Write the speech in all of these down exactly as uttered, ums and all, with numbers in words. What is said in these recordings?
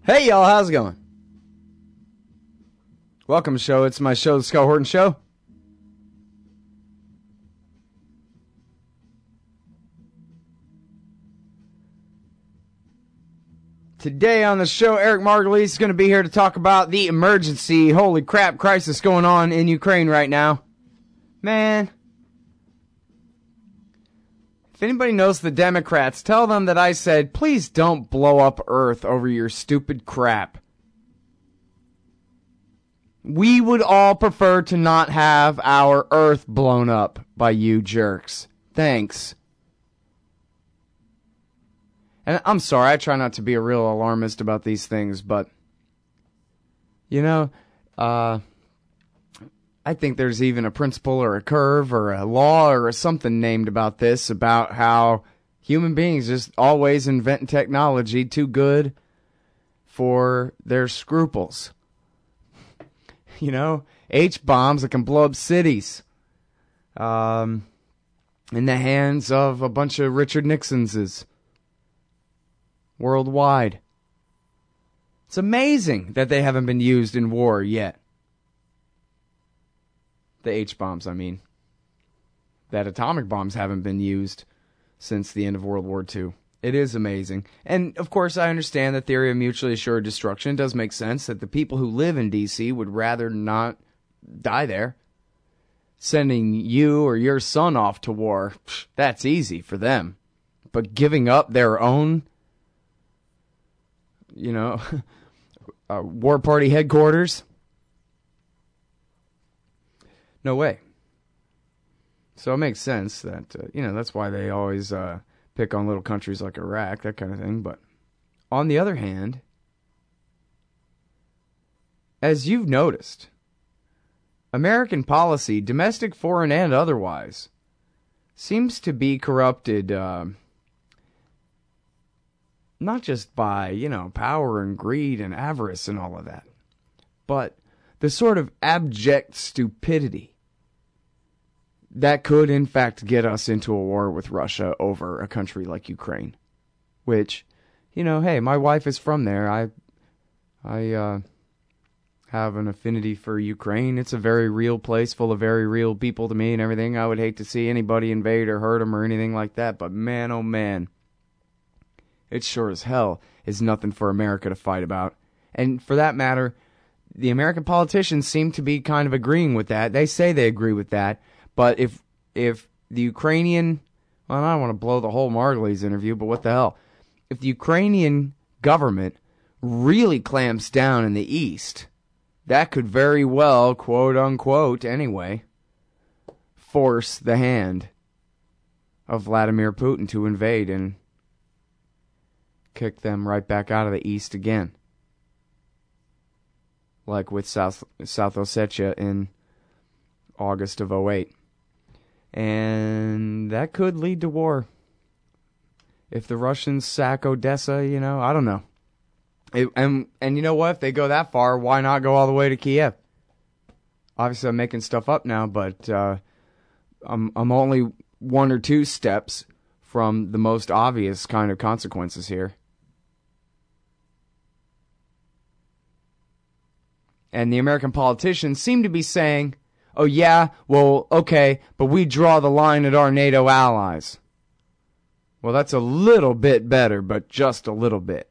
Hey y'all, how's it going? Welcome, show. It's my show, The Scott Horton Show. Today on the show, Eric Margulies is going to be here to talk about the emergency, holy crap, crisis going on in Ukraine right now. Man. If anybody knows the Democrats, tell them that I said, please don't blow up Earth over your stupid crap. We would all prefer to not have our Earth blown up by you jerks. Thanks. And I'm sorry, I try not to be a real alarmist about these things, but, you know, uh, I think there's even a principle or a curve or a law or a something named about this, about how human beings just always invent technology too good for their scruples. You know, H-bombs that can blow up cities um, in the hands of a bunch of Richard Nixonses worldwide. It's amazing that they haven't been used in war yet. The H-bombs, I mean. That atomic bombs haven't been used since the end of World War Two. It is amazing. And, of course, I understand the theory of mutually assured destruction. It does make sense that the people who live in D C would rather not die there. Sending you or your son off to war, that's easy for them. But giving up their own, you know, uh, war party headquarters? No way. So it makes sense that, uh, you know, that's why they always uh, pick on little countries like Iraq, that kind of thing. But on the other hand, as you've noticed, American policy, domestic, foreign, and otherwise, seems to be corrupted uh, not just by, you know, power and greed and avarice and all of that, but the sort of abject stupidity that could, in fact, get us into a war with Russia over a country like Ukraine. Which, you know, hey, my wife is from there. I I uh, have an affinity for Ukraine. It's a very real place full of very real people to me and everything. I would hate to see anybody invade or hurt them or anything like that. But man, oh man, it sure as hell is nothing for America to fight about. And for that matter, the American politicians seem to be kind of agreeing with that. They say they agree with that. But if if the Ukrainian, well, I don't want to blow the whole Margulies interview, but what the hell? If the Ukrainian government really clamps down in the East, that could very well, quote unquote, anyway, force the hand of Vladimir Putin to invade and kick them right back out of the East again. Like with South South Ossetia in August of oh eight. And that could lead to war. If the Russians sack Odessa, you know, I don't know. It, and and you know what? If they go that far, why not go all the way to Kiev? Obviously, I'm making stuff up now, but uh, I'm I'm only one or two steps from the most obvious kind of consequences here. And the American politicians seem to be saying, oh yeah, well, okay, but we draw the line at our NATO allies. Well, that's a little bit better, but just a little bit.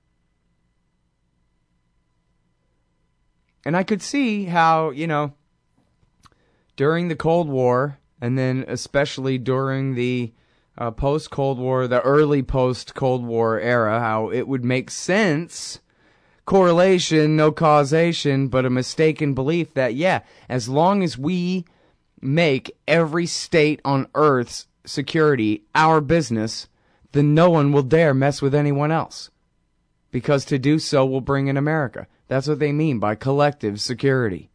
And I could see how, you know, during the Cold War, and then especially during the uh, post-Cold War, the early post-Cold War era, how it would make sense, correlation, no causation, but a mistaken belief that, yeah, as long as we make every state on Earth's security our business, then no one will dare mess with anyone else. Because to do so will bring in America. That's what they mean by collective security.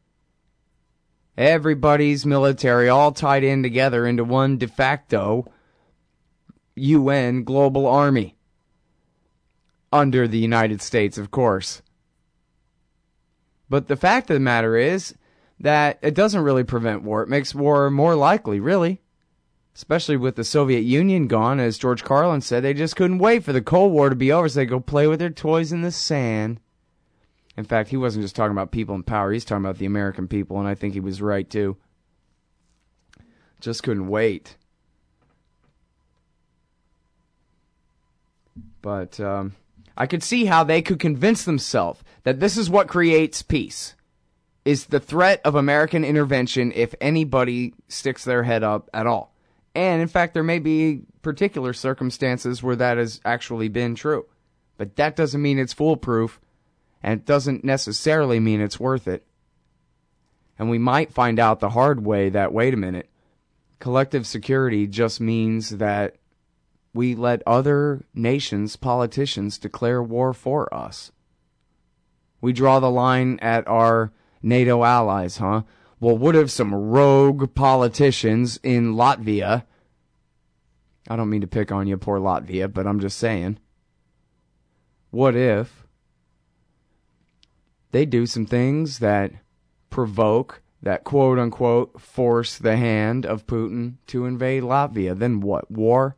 Everybody's military all tied in together into one de facto U N global army. Under the United States, of course. But the fact of the matter is that it doesn't really prevent war. It makes war more likely, really. Especially with the Soviet Union gone, as George Carlin said, they just couldn't wait for the Cold War to be over so they could go play with their toys in the sand. In fact, he wasn't just talking about people in power, he's talking about the American people, and I think he was right too. Just couldn't wait. But um, I could see how they could convince themselves that this is what creates peace, is the threat of American intervention if anybody sticks their head up at all. And, in fact, there may be particular circumstances where that has actually been true. But that doesn't mean it's foolproof, and it doesn't necessarily mean it's worth it. And we might find out the hard way that, wait a minute, collective security just means that we let other nations' politicians declare war for us. We draw the line at our NATO allies, huh? Well, what if some rogue politicians in Latvia, I don't mean to pick on you, poor Latvia, but I'm just saying, what if they do some things that provoke, that quote-unquote force the hand of Putin to invade Latvia? Then what? War?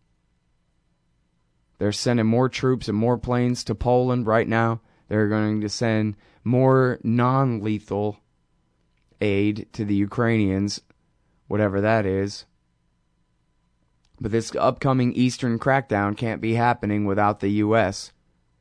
They're sending more troops and more planes to Poland right now. They're going to send more non-lethal aid to the Ukrainians, whatever that is. But this upcoming Eastern crackdown can't be happening without the U S.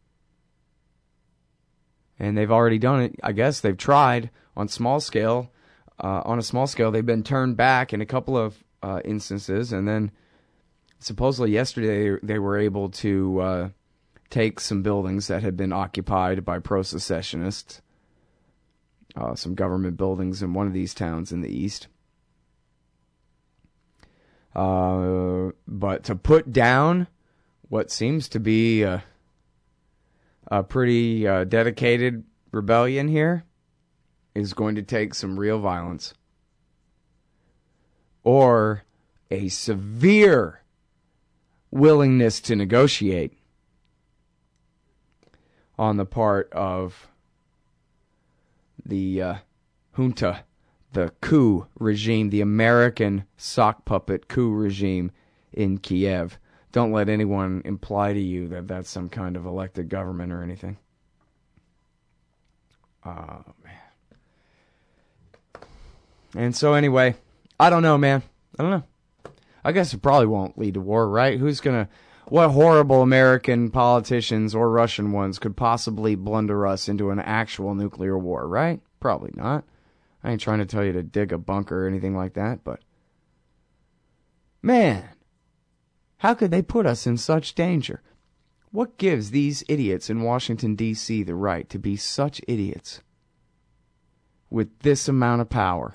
And they've already done it. I guess they've tried on small scale. Uh, on a small scale, they've been turned back in a couple of uh, instances, and then supposedly yesterday they were able to uh, take some buildings that had been occupied by pro-secessionists. Uh, some government buildings in one of these towns in the east. Uh, but to put down what seems to be a, a pretty uh, dedicated rebellion here is going to take some real violence. Or a severe willingness to negotiate on the part of the uh, junta, the coup regime, the American sock puppet coup regime in Kiev. Don't let anyone imply to you that that's some kind of elected government or anything. Oh, man. And so anyway, I don't know, man. I don't know. I guess it probably won't lead to war, right? Who's gonna... What horrible American politicians or Russian ones could possibly blunder us into an actual nuclear war, right? Probably not. I ain't trying to tell you to dig a bunker or anything like that, but... Man, how could they put us in such danger? What gives these idiots in Washington, D C the right to be such idiots with this amount of power?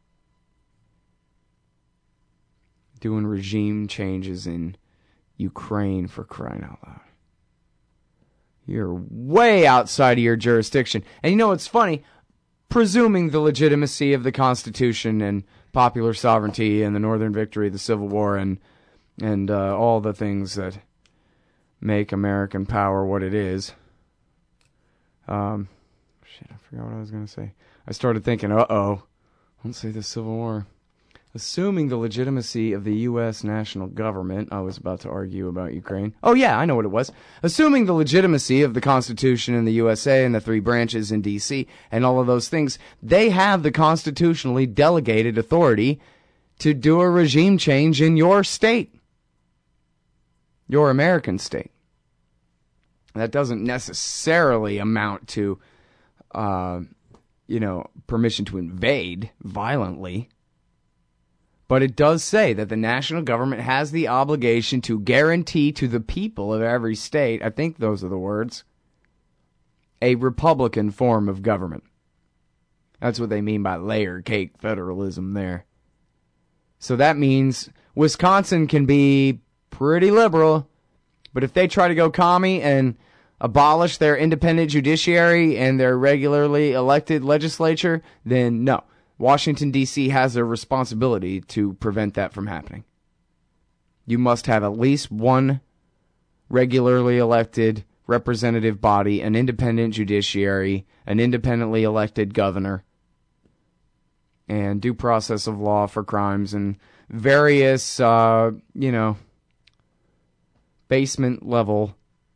Doing regime changes in Ukraine, for crying out loud. You're way outside of your jurisdiction. And you know what's funny? Presuming the legitimacy of the Constitution and popular sovereignty and the Northern victory, the Civil War, and and uh, all the things that make American power what it is. Um, shit, I forgot what I was going to say. I started thinking, uh-oh, don't say the Civil War. Assuming the legitimacy of the U S national government, I was about to argue about Ukraine. Oh yeah, I know what it was. Assuming the legitimacy of the Constitution in the U S A and the three branches in D C and all of those things, they have the constitutionally delegated authority to do a regime change in your state. Your American state. That doesn't necessarily amount to, uh, you know, permission to invade violently. But it does say that the national government has the obligation to guarantee to the people of every state, I think those are the words, a Republican form of government. That's what they mean by layer cake federalism there. So that means Wisconsin can be pretty liberal, but if they try to go commie and abolish their independent judiciary and their regularly elected legislature, then no. Washington, D C has a responsibility to prevent that from happening. You must have at least one regularly elected representative body, an independent judiciary, an independently elected governor, and due process of law for crimes and various, uh, you know, basement level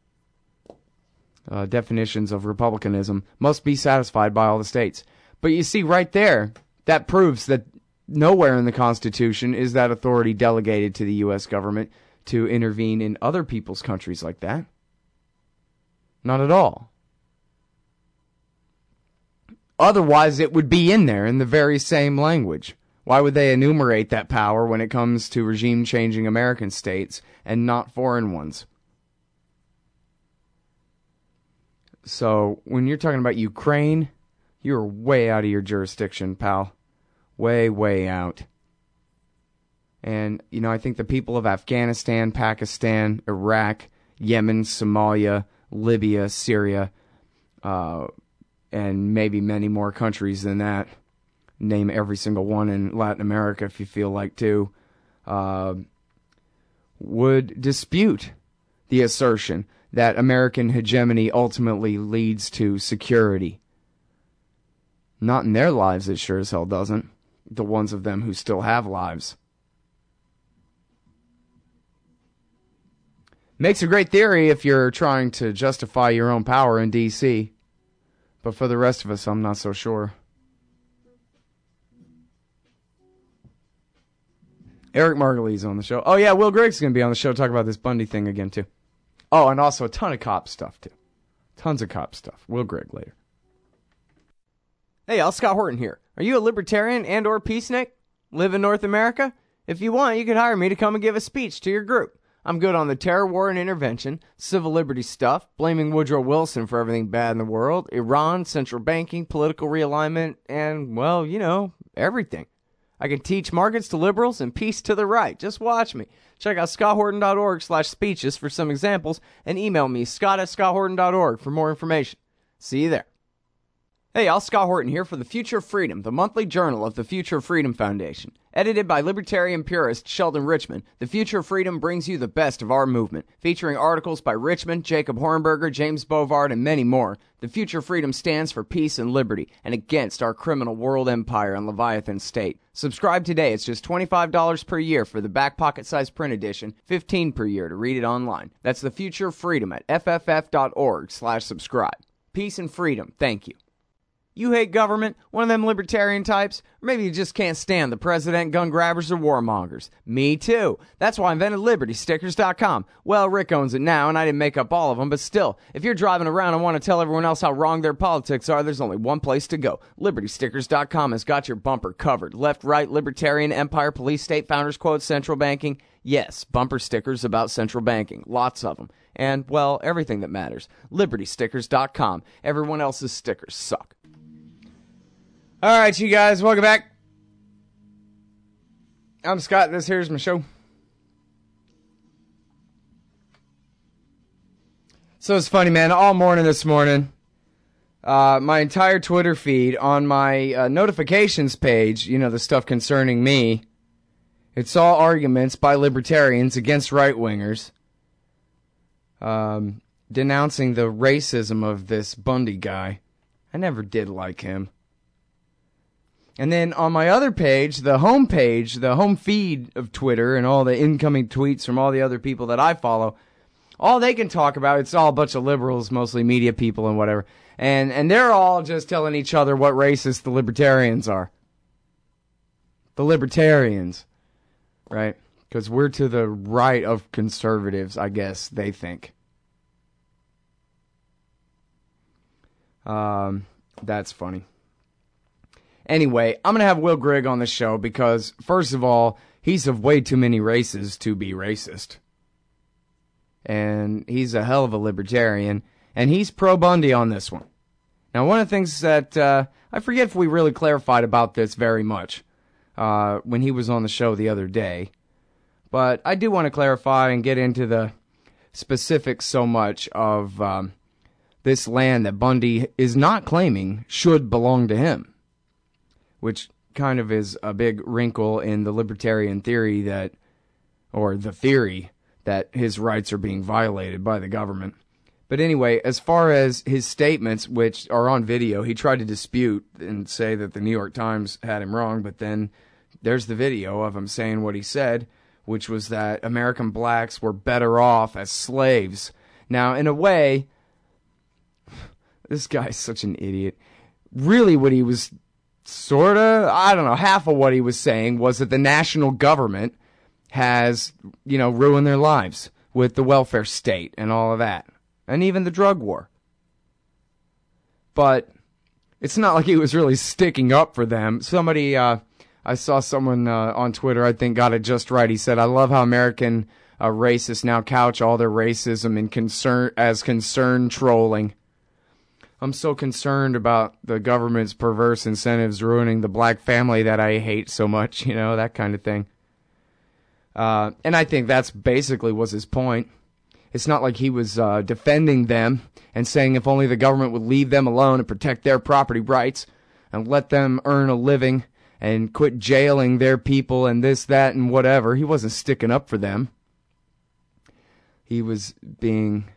uh, definitions of republicanism must be satisfied by all the states. But you see, right there, that proves that nowhere in the Constitution is that authority delegated to the U S government to intervene in other people's countries like that. Not at all. Otherwise, it would be in there in the very same language. Why would they enumerate that power when it comes to regime-changing American states and not foreign ones? So, when you're talking about Ukraine, you're way out of your jurisdiction, pal. Way, way out. And, you know, I think the people of Afghanistan, Pakistan, Iraq, Yemen, Somalia, Libya, Syria, uh, and maybe many more countries than that, name every single one in Latin America if you feel like to, uh, would dispute the assertion that American hegemony ultimately leads to security. Not in their lives, it sure as hell doesn't. The ones of them who still have lives. Makes a great theory if you're trying to justify your own power in D C, but for the rest of us, I'm not so sure. Eric Margulies on the show. Oh yeah, Will Grigg's going to be on the show, talk about this Bundy thing again too. Oh, and also a ton of cop stuff too. Tons of cop stuff. Will Grigg later. Hey, y'all, Scott Horton here. Are you a libertarian and or peacenik? Live in North America? If you want, you could hire me to come and give a speech to your group. I'm good on the terror war and intervention, civil liberties stuff, blaming Woodrow Wilson for everything bad in the world, Iran, central banking, political realignment, and, well, you know, everything. I can teach markets to liberals and peace to the right. Just watch me. Check out scotthorton.org slash speeches for some examples and email me, scott at scotthorton dot org, for more information. See you there. Hey, y'all, Scott Horton here for The Future of Freedom, the monthly journal of the Future of Freedom Foundation. Edited by libertarian purist Sheldon Richman, The Future of Freedom brings you the best of our movement, featuring articles by Richman, Jacob Hornberger, James Bovard, and many more. The Future of Freedom stands for peace and liberty, and against our criminal world empire and Leviathan state. Subscribe today. It's just twenty-five dollars per year for the back pocket size print edition, fifteen dollars per year to read it online. That's The Future of Freedom at f f f dot org slash subscribe. Peace and freedom. Thank you. You hate government, one of them libertarian types, or maybe you just can't stand the president, gun grabbers, or warmongers. Me too. That's why I invented Liberty Stickers dot com. Well, Rick owns it now, and I didn't make up all of them, but still, if you're driving around and want to tell everyone else how wrong their politics are, there's only one place to go. Liberty Stickers dot com has got your bumper covered. Left, right, libertarian, empire, police, state, founders, quotes, central banking. Yes, bumper stickers about central banking. Lots of them. And, well, everything that matters. Liberty Stickers dot com. Everyone else's stickers suck. All right, you guys, welcome back. I'm Scott. This here's my show. So it's funny, man. All morning this morning, uh, my entire Twitter feed on my uh, notifications page, you know, the stuff concerning me, it's all arguments by libertarians against right-wingers, um, denouncing the racism of this Bundy guy. I never did like him. And then on my other page, the home page, the home feed of Twitter and all the incoming tweets from all the other people that I follow, all they can talk about, it's all a bunch of liberals, mostly media people and whatever. And and they're all just telling each other what racist the libertarians are. The libertarians, right? Because we're to the right of conservatives, I guess, they think. Um, that's funny. Anyway, I'm going to have Will Grigg on the show because, first of all, he's of way too many races to be racist. And he's a hell of a libertarian, and he's pro-Bundy on this one. Now, one of the things that, uh, I forget if we really clarified about this very much uh, when he was on the show the other day, but I do want to clarify and get into the specifics so much of um, this land that Bundy is not claiming should belong to him. Which kind of is a big wrinkle in the libertarian theory that, or the theory that his rights are being violated by the government. But anyway, as far as his statements, which are on video, he tried to dispute and say that the New York Times had him wrong, but then there's the video of him saying what he said, which was that American blacks were better off as slaves. Now, in a way, this guy's such an idiot. Really what he was sort of, I don't know, half of what he was saying was that the national government has, you know, ruined their lives with the welfare state and all of that. And even the drug war. But it's not like he was really sticking up for them. Somebody, uh, I saw someone uh, on Twitter, I think, got it just right. He said, I love how American uh, racists now couch all their racism in concern as concern trolling. I'm so concerned about the government's perverse incentives ruining the black family that I hate so much, you know, that kind of thing. Uh, and I think that's basically was his point. It's not like he was uh, defending them and saying if only the government would leave them alone and protect their property rights and let them earn a living and quit jailing their people and this, that, and whatever. He wasn't sticking up for them. He was being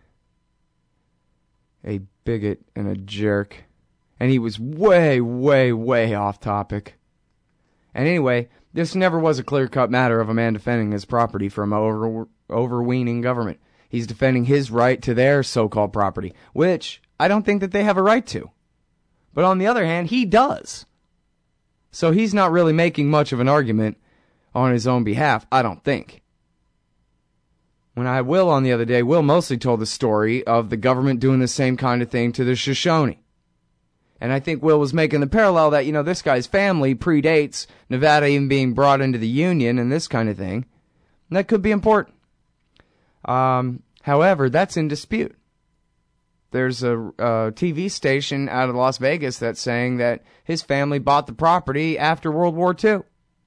a bigot and a jerk. And he was way, way, way off topic. And anyway, this never was a clear-cut matter of a man defending his property from an over, overweening government. He's defending his right to their so-called property, which I don't think that they have a right to. But on the other hand, he does. So he's not really making much of an argument on his own behalf, I don't think. When I had Will on the other day, Will mostly told the story of the government doing the same kind of thing to the Shoshone. And I think Will was making the parallel that, you know, this guy's family predates Nevada even being brought into the Union and this kind of thing. And that could be important. Um, however, that's in dispute. There's a, a T V station out of Las Vegas that's saying that his family bought the property after World War Two.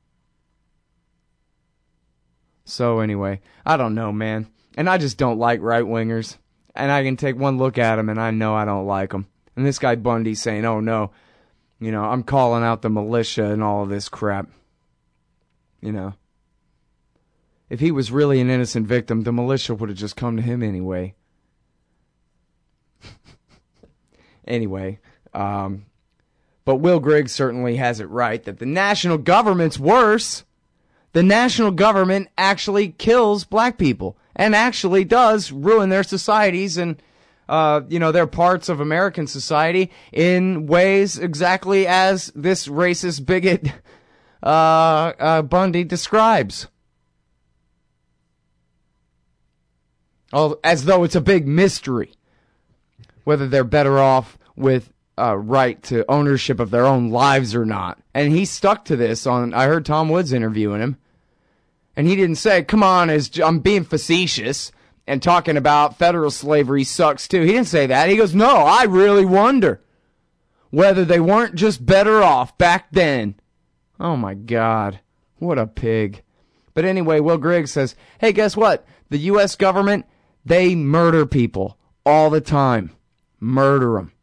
So anyway, I don't know, man. And I just don't like right-wingers. And I can take one look at them and I know I don't like them. And this guy Bundy saying, oh no, you know, I'm calling out the militia and all of this crap. You know. If he was really an innocent victim, the militia would have just come to him anyway. Anyway, um, but Will Griggs certainly has it right that the national government's worse. The national government actually kills black people and actually does ruin their societies and, uh, you know, their parts of American society in ways exactly as this racist bigot uh, uh, Bundy describes. Oh, as though it's a big mystery whether they're better off with uh, right to ownership of their own lives or not. And he stuck to this on, I heard Tom Woods interviewing him, and he didn't say, come on, as I'm being facetious and talking about federal slavery sucks too. He didn't say that. He goes, no, I really wonder whether they weren't just better off back then. Oh my God, what a pig. But anyway, Will Griggs says, hey, guess what? The U S government, they murder people all the time. Murder them.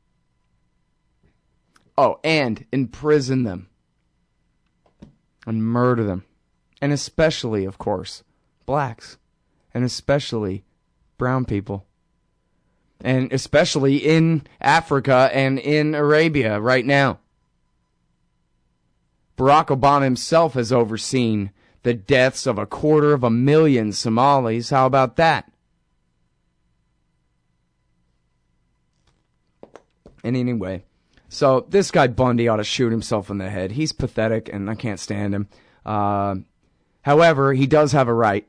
Oh, and imprison them. And murder them. And especially, of course, blacks. And especially brown people. And especially in Africa and in Arabia right now. Barack Obama himself has overseen the deaths of a quarter of a million Somalis. How about that? And anyway, so this guy Bundy ought to shoot himself in the head. He's pathetic, and I can't stand him. Uh, however, he does have a right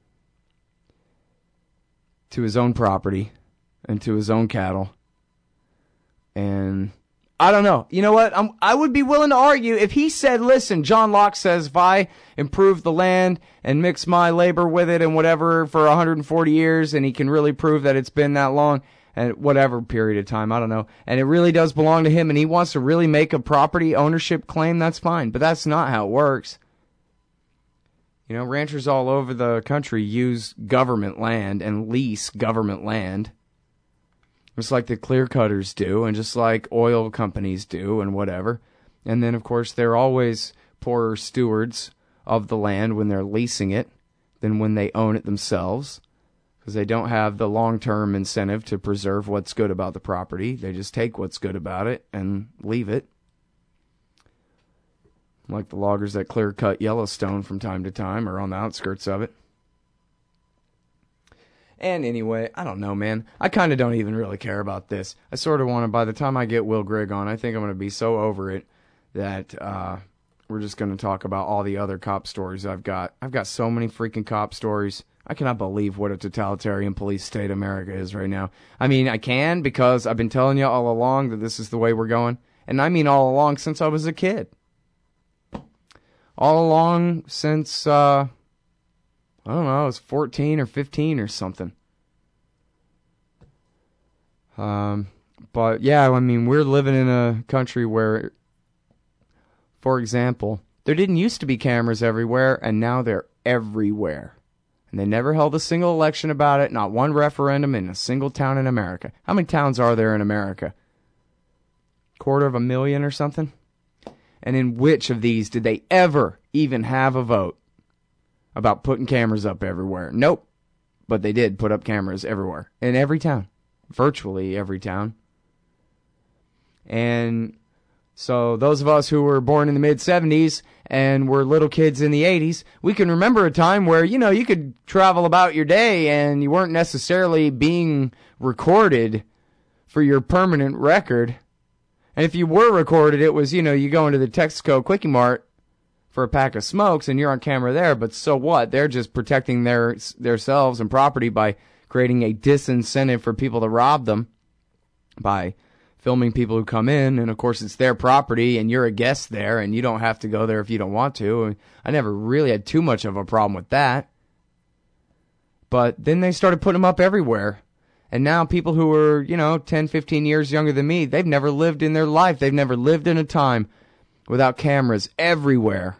to his own property and to his own cattle. And I don't know. You know what? I'm, I would be willing to argue if he said, listen, John Locke says if I improve the land and mix my labor with it and whatever for one hundred forty years, and he can really prove that it's been that long, and whatever period of time, I don't know, and it really does belong to him, and he wants to really make a property ownership claim, that's fine. But that's not how it works. You know, ranchers all over the country use government land and lease government land. Just like the clear cutters do, and just like oil companies do, and whatever. And then, of course, they're always poorer stewards of the land when they're leasing it than when they own it themselves. Because they don't have the long-term incentive to preserve what's good about the property. They just take what's good about it and leave it. like the loggers that clear-cut Yellowstone from time to time or on the outskirts of it. And anyway, I don't know, man. I kind of don't even really care about this. I sort of want to, by the time I get Will Grigg on, I think I'm going to be so over it that uh, we're just going to talk about all the other cop stories I've got. I've got so many freaking cop stories. I cannot believe what a totalitarian police state America is right now. I mean, I can because I've been telling you all along that this is the way we're going. And I mean all along since I was a kid. All along since... Uh, I don't know, I was fourteen or fifteen or something. Um, but yeah, I mean, we're living in a country where, for example, there didn't used to be cameras everywhere, and now they're everywhere. And they never held a single election about it, not one referendum in a single town in America. How many towns are there in America? Quarter of a million or something? And in which of these did they ever even have a vote about putting cameras up everywhere? Nope. But they did put up cameras everywhere. In every town. Virtually every town. And so those of us who were born in the mid-seventies and were little kids in the eighties, we can remember a time where, you know, you could travel about your day and you weren't necessarily being recorded for your permanent record. And if you were recorded, it was, you know, you go into the Texaco Quickie Mart for a pack of smokes, and you're on camera there, but so what? They're just protecting their themselves and property by creating a disincentive for people to rob them by filming people who come in, and of course it's their property, and you're a guest there, and you don't have to go there if you don't want to. I never really had too much of a problem with that. But then they started putting them up everywhere, and now people who are, you know, ten, fifteen years younger than me, they've never lived in their life, they've never lived in a time without cameras everywhere.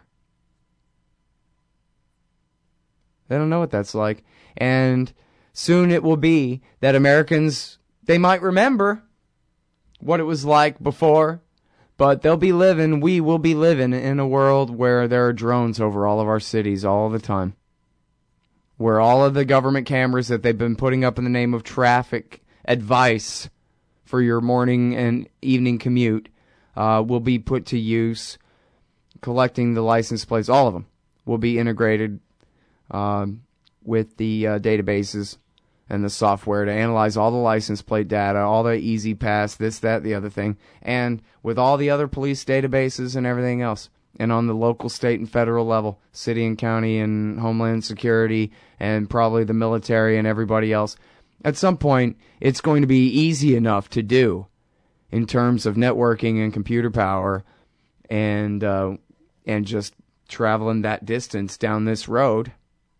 They don't know what that's like. And soon it will be that Americans, they might remember what it was like before, but they'll be living, we will be living in a world where there are drones over all of our cities all the time. Where all of the government cameras that they've been putting up in the name of traffic advice for your morning and evening commute uh, will be put to use. Collecting the license plates, all of them, will be integrated Um, with the uh, databases and the software to analyze all the license plate data, all the Easy Pass, this, that, the other thing, and with all the other police databases and everything else, and on the local, state, and federal level, city and county and Homeland Security, and probably the military and everybody else, at some point, it's going to be easy enough to do in terms of networking and computer power and uh, and just traveling that distance down this road,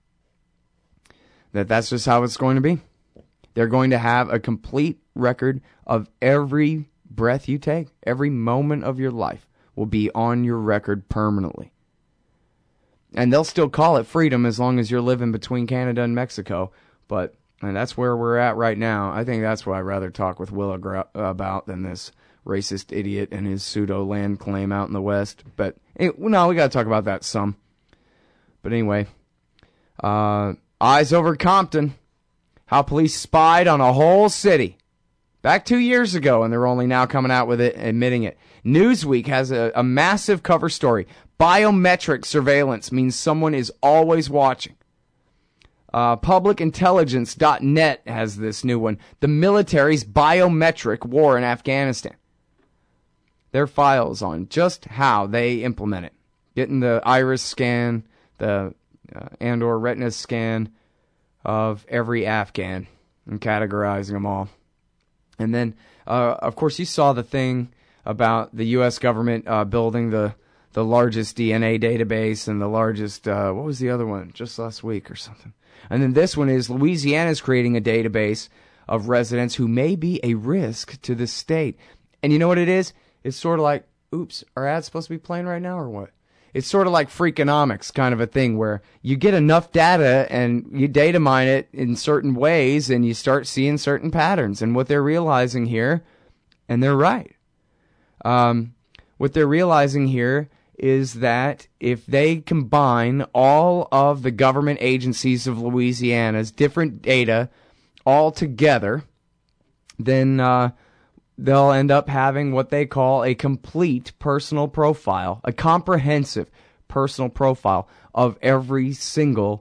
that that's just how it's going to be. They're going to have a complete record of every breath you take. Every moment of your life will be on your record permanently. And they'll still call it freedom as long as you're living between Canada and Mexico. But and that's where we're at right now. I think that's what I'd rather talk with Will about than this racist idiot and his pseudo land claim out in the West. But it, no, we got to talk about that some. But anyway, uh... eyes over Compton. How police spied on a whole city. Back two years ago, and they're only now coming out with it, admitting it. Newsweek has a, a massive cover story. Biometric surveillance means someone is always watching. Uh, public intelligence dot net has this new one. The military's biometric war in Afghanistan. Their files on just how they implement it. Getting the iris scan, the Uh, and or retina scan of every Afghan and categorizing them all. And then, uh, of course, you saw the thing about the U S government uh, building the, the largest D N A database and the largest, uh, what was the other one, just last week or something. And then this one is Louisiana's creating a database of residents who may be a risk to the state. And you know what it is? It's sort of like, oops, are ads supposed to be playing right now or what? It's sort of like Freakonomics kind of a thing where you get enough data and you data mine it in certain ways and you start seeing certain patterns. And what they're realizing here, and they're right, um, what they're realizing here is that if they combine all of the government agencies of Louisiana's different data all together, then uh, they'll end up having what they call a complete personal profile, a comprehensive personal profile of every single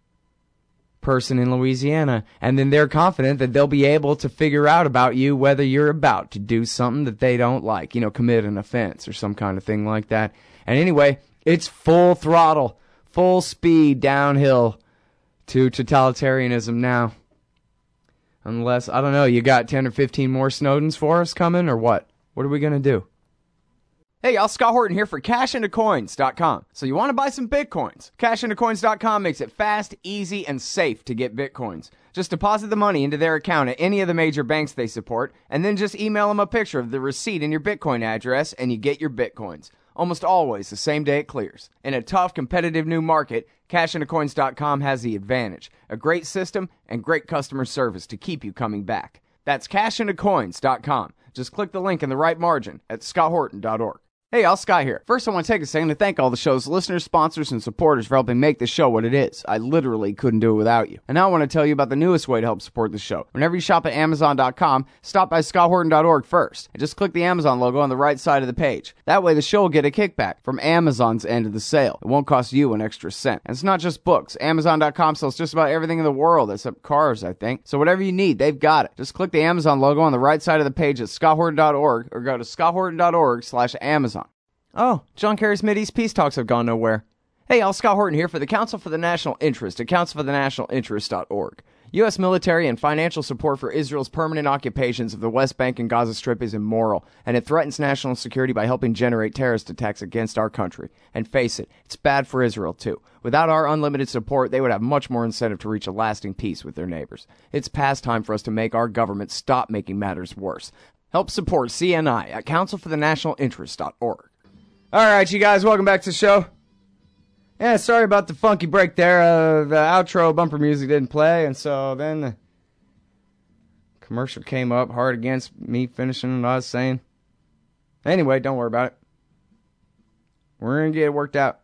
person in Louisiana. And then they're confident that they'll be able to figure out about you whether you're about to do something that they don't like, you know, commit an offense or some kind of thing like that. And anyway, it's full throttle, full speed downhill to totalitarianism now. Unless, I don't know, you got ten or fifteen more Snowdens for us coming, or what? What are we going to do? Hey, y'all, Scott Horton here for cash into coins dot com. So you want to buy some Bitcoins? cash into coins dot com makes it fast, easy, and safe to get Bitcoins. Just deposit the money into their account at any of the major banks they support, and then just email them a picture of the receipt and your Bitcoin address, and you get your Bitcoins. Almost always the same day it clears. In a tough, competitive new market, cash into coins dot com has the advantage. A great system and great customer service to keep you coming back. That's cash into coins dot com. Just click the link in the right margin at scott horton dot org. Hey, y'all, Scott here. First, I want to take a second to thank all the show's listeners, sponsors, and supporters for helping make the show what it is. I literally couldn't do it without you. And now I want to tell you about the newest way to help support the show. Whenever you shop at amazon dot com, stop by scott horton dot org first, and just click the Amazon logo on the right side of the page. That way, the show will get a kickback from Amazon's end of the sale. It won't cost you an extra cent. And it's not just books. amazon dot com sells just about everything in the world, except cars, I think. So whatever you need, they've got it. Just click the Amazon logo on the right side of the page at scott horton dot org, or go to scott horton dot org slash amazon. Oh, John Kerry's Mideast peace talks have gone nowhere. Hey, y'all, Scott Horton here for the Council for the National Interest at council for the national interest dot org. U S military and financial support for Israel's permanent occupations of the West Bank and Gaza Strip is immoral, and it threatens national security by helping generate terrorist attacks against our country. And face it, it's bad for Israel, too. Without our unlimited support, they would have much more incentive to reach a lasting peace with their neighbors. It's past time for us to make our government stop making matters worse. Help support C N I at council for the national interest dot org. All right, you guys, welcome back to the show. Yeah, sorry about the funky break there. Uh, the outro bumper music didn't play, and so then the commercial came up hard against me finishing what I was saying. Anyway, don't worry about it. We're going to get it worked out.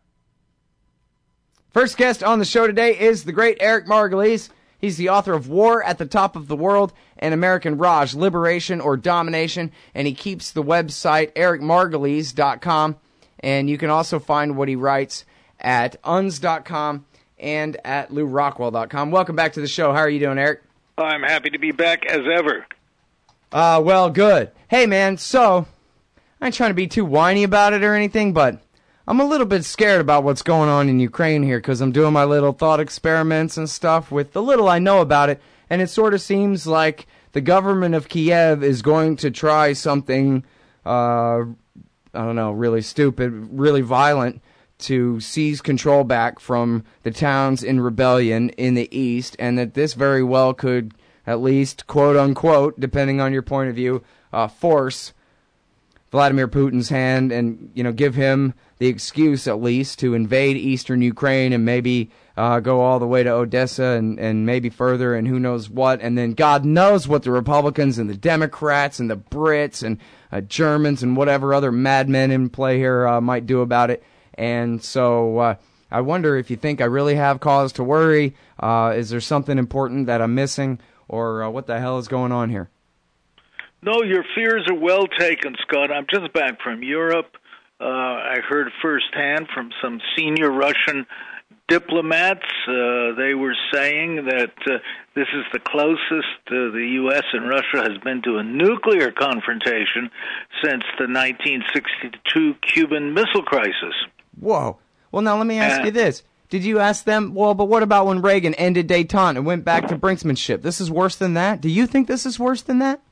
First guest on the show today is the great Eric Margolyes. He's the author of War at the Top of the World and American Raj, Liberation or Domination, and he keeps the website eric margolyes dot com. And you can also find what he writes at U N S dot com and at lou rockwell dot com. Welcome back to the show. How are you doing, Eric? I'm happy to be back as ever. Uh, well, good. Hey, man, so I ain't trying to be too whiny about it or anything, but I'm a little bit scared about what's going on in Ukraine here because I'm doing my little thought experiments and stuff with the little I know about it, and it sort of seems like the government of Kiev is going to try something uh, I don't know, really stupid, really violent, to seize control back from the towns in rebellion in the east, and that this very well could, at least, quote-unquote, depending on your point of view, uh, force Vladimir Putin's hand and, you know, give him the excuse, at least, to invade eastern Ukraine and maybe uh, go all the way to Odessa and, and maybe further and who knows what. And then God knows what the Republicans and the Democrats and the Brits and uh, Germans and whatever other madmen in play here uh, might do about it. And so uh, I wonder if you think I really have cause to worry. Uh, is there something important that I'm missing? Or uh, what the hell is going on here? No, your fears are well taken, Scott. I'm just back from Europe. Uh, I heard firsthand from some senior Russian diplomats. Uh, they were saying that uh, this is the closest uh, the U S and Russia has been to a nuclear confrontation since the nineteen sixty-two Cuban Missile Crisis. Whoa. Well, now let me ask uh, you this. Did you ask them, well, but what about when Reagan ended détente and went back to brinksmanship? This is worse than that? Do you think this is worse than that?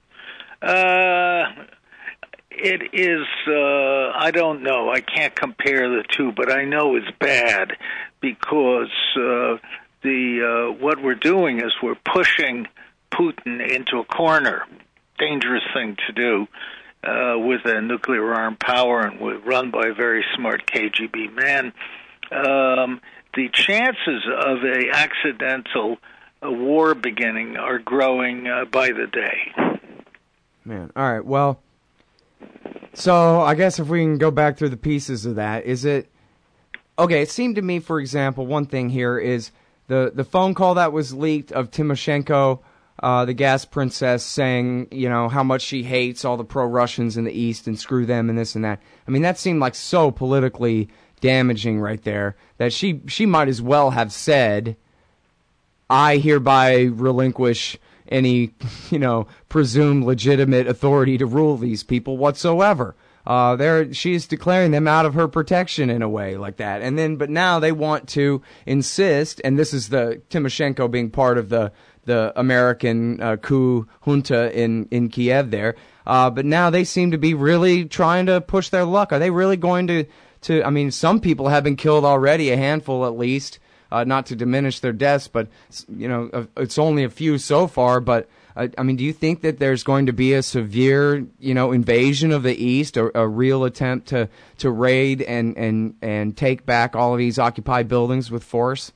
Uh, it is, uh, I don't know. I can't compare the two, but I know it's bad because uh, the uh, what we're doing is we're pushing Putin into a corner. Dangerous thing to do uh, with a nuclear-armed power and run by a very smart K G B man. Um, the chances of a accidental uh, war beginning are growing uh, by the day. Man, all right, well, so I guess if we can go back through the pieces of that, is it, okay, it seemed to me, for example, one thing here is the, the phone call that was leaked of Timoshenko uh, the gas princess saying, you know, how much she hates all the pro-Russians in the East and screw them and this and that. I mean, that seemed like so politically damaging right there that she, she might as well have said, I hereby relinquish any, you know, presumed legitimate authority to rule these people whatsoever. Uh, there, she is declaring them out of her protection in a way like that. And then, but now they want to insist, and this is the Timoshenko being part of the, the American uh, coup junta in, in Kiev there. Uh, but now they seem to be really trying to push their luck. Are they really going to, to, I mean, some people have been killed already, a handful at least, uh, not to diminish their deaths, but, you know, it's only a few so far, but I, I mean, do you think that there's going to be a severe, you know, invasion of the East, or a real attempt to, to raid and, and, and take back all of these occupied buildings with force?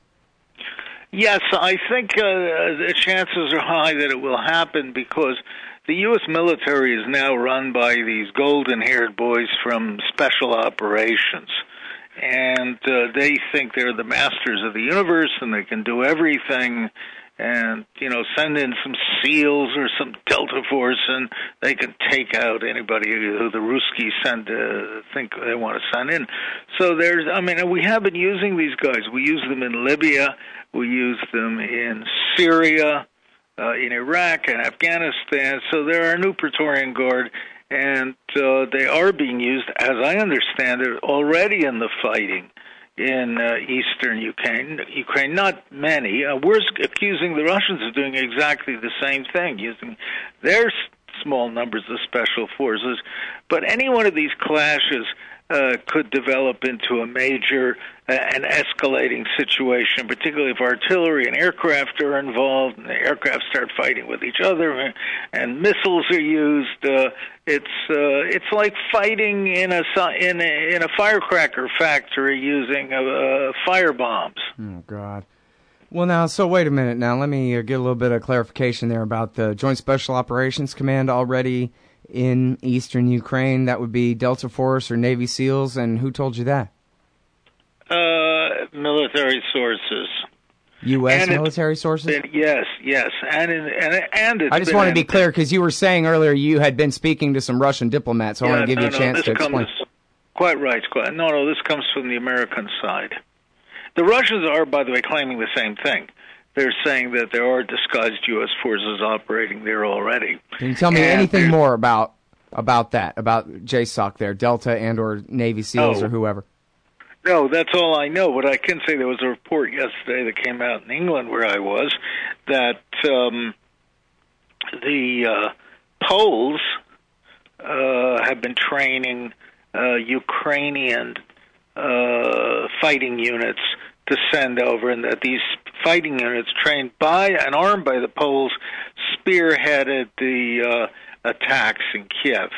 Yes, I think uh, the chances are high that it will happen because the U S military is now run by these golden-haired boys from Special Operations. And uh, they think they're the masters of the universe and they can do everything. And, you know, send in some SEALs or some Delta Force, and they can take out anybody who the Ruskies send, uh, think they want to send in. So there's, I mean, we have been using these guys. We use them in Libya. We use them in Syria, uh, in Iraq, and Afghanistan. So they're our new Praetorian Guard, and uh, they are being used, as I understand it, already in the fighting in uh, eastern Ukraine. Ukraine, not many. Uh, we're accusing the Russians of doing exactly the same thing, using their s- small numbers of special forces. But any one of these clashes uh, could develop into a major uh, and escalating situation, particularly if artillery and aircraft are involved, and the aircraft start fighting with each other, and, and missiles are used. Uh, it's uh, it's like fighting in a in a, in a firecracker factory using uh, uh, fire bombs. Oh God. Well, now, so wait a minute. Now, let me uh, get a little bit of clarification there about the Joint Special Operations Command already in eastern Ukraine. That would be Delta Force or Navy SEALs, and who told you that? Uh, military sources. U S and military sources? Been, yes, yes, and in, and and it's I just been, want to be clear because you were saying earlier you had been speaking to some Russian diplomats, so yeah, I want to give no, you a no, chance this to comes, explain. Quite right. Quite, no, no, this comes from the American side. The Russians are, by the way, claiming the same thing. They're saying that there are disguised U S forces operating there already. Can you tell me and anything more about about that, about J SOC there, Delta and or Navy SEALs oh. or whoever? No, that's all I know. But I can say there was a report yesterday that came out in England where I was that um, the uh, Poles uh, have been training uh, Ukrainian uh, fighting units to send over, and that these fighting units trained by and armed by the Poles spearheaded the uh, attacks in Kiev.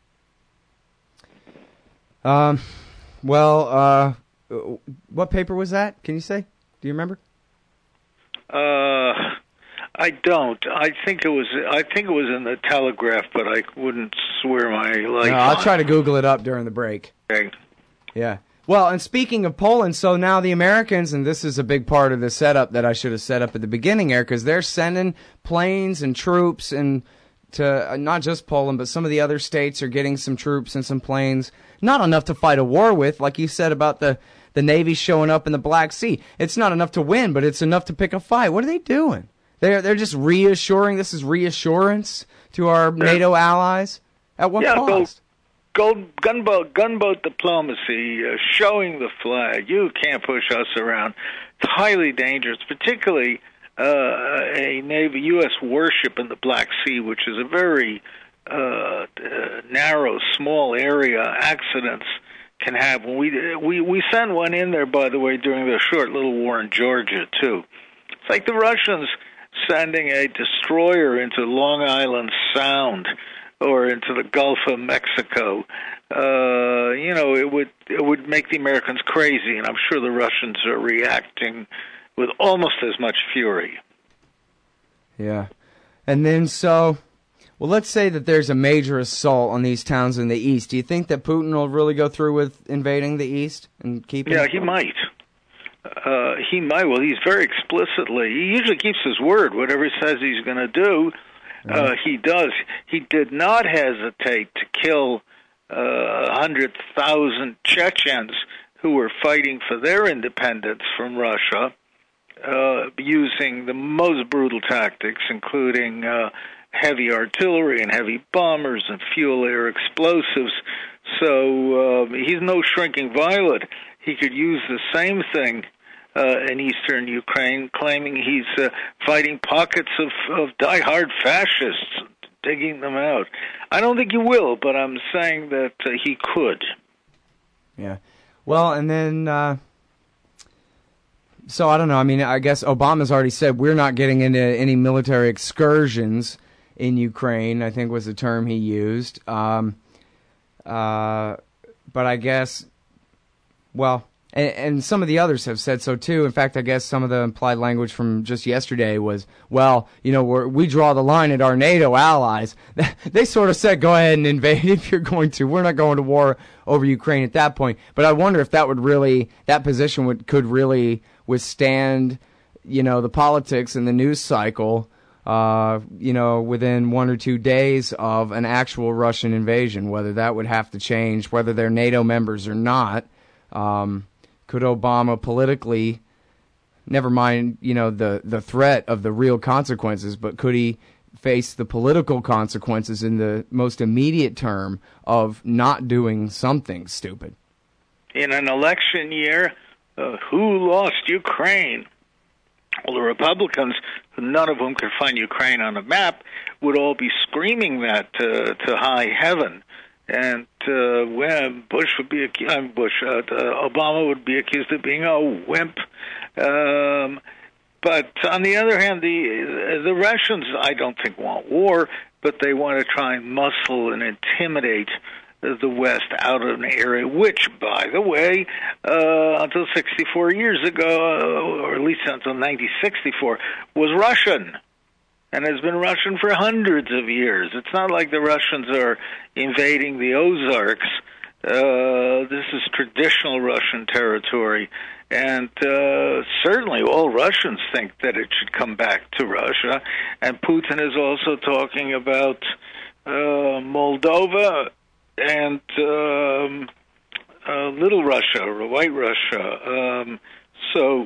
Um, well, uh, what paper was that? Can you say? Do you remember? Uh, I don't. I think it was. I think it was in the Telegraph, but I wouldn't swear my life. No, I'll on try to Google it up during the break. Okay. Yeah. Well, and speaking of Poland, so now the Americans, and this is a big part of the setup that I should have set up at the beginning here, because they're sending planes and troops and to uh, not just Poland, but some of the other states are getting some troops and some planes. Not enough to fight a war with, like you said about the, the Navy showing up in the Black Sea. It's not enough to win, but it's enough to pick a fight. What are they doing? They're, they're just reassuring, this is reassurance to our yeah. NATO allies? At what yeah, cost? Go, go, gunboat, gunboat diplomacy, uh, showing the flag. You can't push us around. It's highly dangerous, particularly uh, a Navy U S warship in the Black Sea, which is a very uh, uh, narrow, small area. Accidents can happen. We we we sent one in there, by the way, during the short little war in Georgia too. It's like the Russians sending a destroyer into Long Island Sound or into the Gulf of Mexico. Uh, you know, it would it would make the Americans crazy, and I'm sure the Russians are reacting with almost as much fury. Yeah. And then so, well, let's say that there's a major assault on these towns in the east. Do you think that Putin will really go through with invading the east and keeping Yeah, it? he might. uh, he might. Well, he's very explicitly. He usually keeps his word. Whatever he says he's going to do, uh, mm-hmm. he does. He did not hesitate to kill uh, one hundred thousand Chechens who were fighting for their independence from Russia, uh, using the most brutal tactics, including uh, heavy artillery and heavy bombers and fuel-air explosives. So uh, he's no shrinking violet. He could use the same thing uh, in eastern Ukraine, claiming he's uh, fighting pockets of, of die-hard fascists, digging them out. I don't think he will, but I'm saying that uh, he could. Yeah. Well, and then, uh, so I don't know. I mean, I guess Obama's already said we're not getting into any military excursions in Ukraine, I think was the term he used. Um, uh, but I guess, well, and, and some of the others have said so too. In fact, I guess some of the implied language from just yesterday was, well, you know, we're, we draw the line at our NATO allies. They sort of said, go ahead and invade if you're going to. We're not going to war over Ukraine at that point. But I wonder if that would really, that position would could really withstand, you know, the politics and the news cycle, uh, you know, within one or two days of an actual Russian invasion, whether that would have to change, whether they're NATO members or not. Um, could Obama politically, never mind, you know, the, the threat of the real consequences, but could he face the political consequences in the most immediate term of not doing something stupid? In an election year, uh, who lost Ukraine? Well, the Republicans, none of whom could find Ukraine on a map, would all be screaming that uh, to high heaven. And uh, when Bush would be accused, uh, Bush, uh, uh, Obama would be accused of being a wimp. Um, but on the other hand, the the Russians, I don't think, want war, but they want to try and muscle and intimidate the West out of an area, which, by the way, uh, until sixty-four years ago, or at least until nineteen sixty-four, was Russian. And has been Russian for hundreds of years. It's not like the Russians are invading the Ozarks. Uh, this is traditional Russian territory. And uh, certainly all Russians think that it should come back to Russia. And Putin is also talking about uh, Moldova and um, uh, Little Russia, or White Russia. Um, so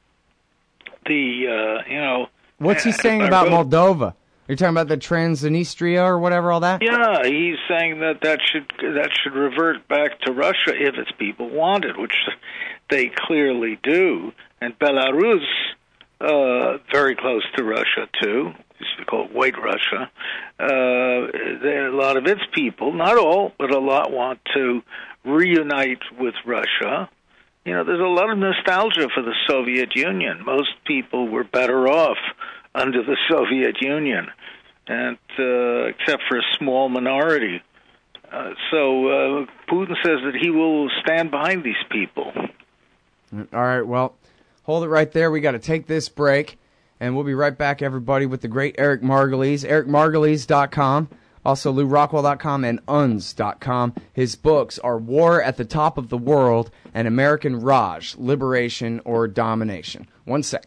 the, uh, you know... What's he saying about Moldova? You're talking about the Transnistria or whatever, all that? Yeah, he's saying that that should that should revert back to Russia if its people want it, which they clearly do. And Belarus, uh, very close to Russia too, used to call it White Russia. Uh, there, a lot of its people, not all, but a lot, want to reunite with Russia. You know, there's a lot of nostalgia for the Soviet Union. Most people were better off under the Soviet Union, and uh, except for a small minority. Uh, so uh, Putin says that he will stand behind these people. All right, well, hold it right there. We got to take this break, and we'll be right back, everybody, with the great Eric Margulies, eric margulies dot com. Also, Lou Rockwell dot com and U N S dot com. His books are War at the Top of the World and American Raj, Liberation or Domination. One sec.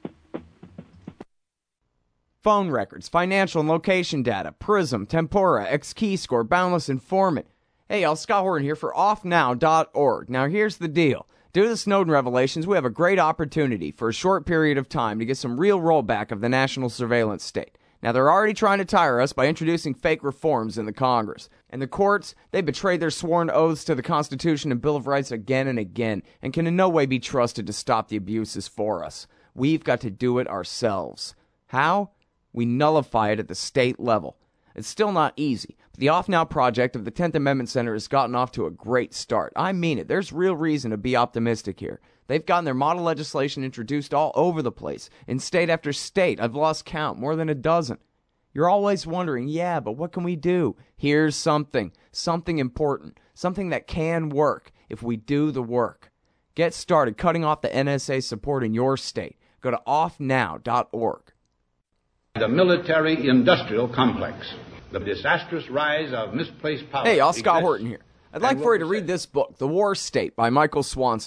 Phone records, financial and location data, Prism, Tempora, X-Keyscore, Boundless Informant. Hey, y'all, Scott Horton here for off now dot org. Now, here's the deal. Due to the Snowden revelations, we have a great opportunity for a short period of time to get some real rollback of the national surveillance state. Now, they're already trying to tire us by introducing fake reforms in the Congress. And the courts, they betrayed their sworn oaths to the Constitution and Bill of Rights again and again, and can in no way be trusted to stop the abuses for us. We've got to do it ourselves. How? We nullify it at the state level. It's still not easy, but the Off Now project of the tenth Amendment Center has gotten off to a great start. I mean it. There's real reason to be optimistic here. They've gotten their model legislation introduced all over the place, in state after state. I've lost count, more than a dozen. You're always wondering, yeah, but what can we do? Here's something, something important, something that can work if we do the work. Get started cutting off the N S A support in your state. Go to off now dot org. The military-industrial complex, the disastrous rise of misplaced power. Hey, y'all, Scott Horton here. I'd like for you to read this book, The War State by Michael Swanson.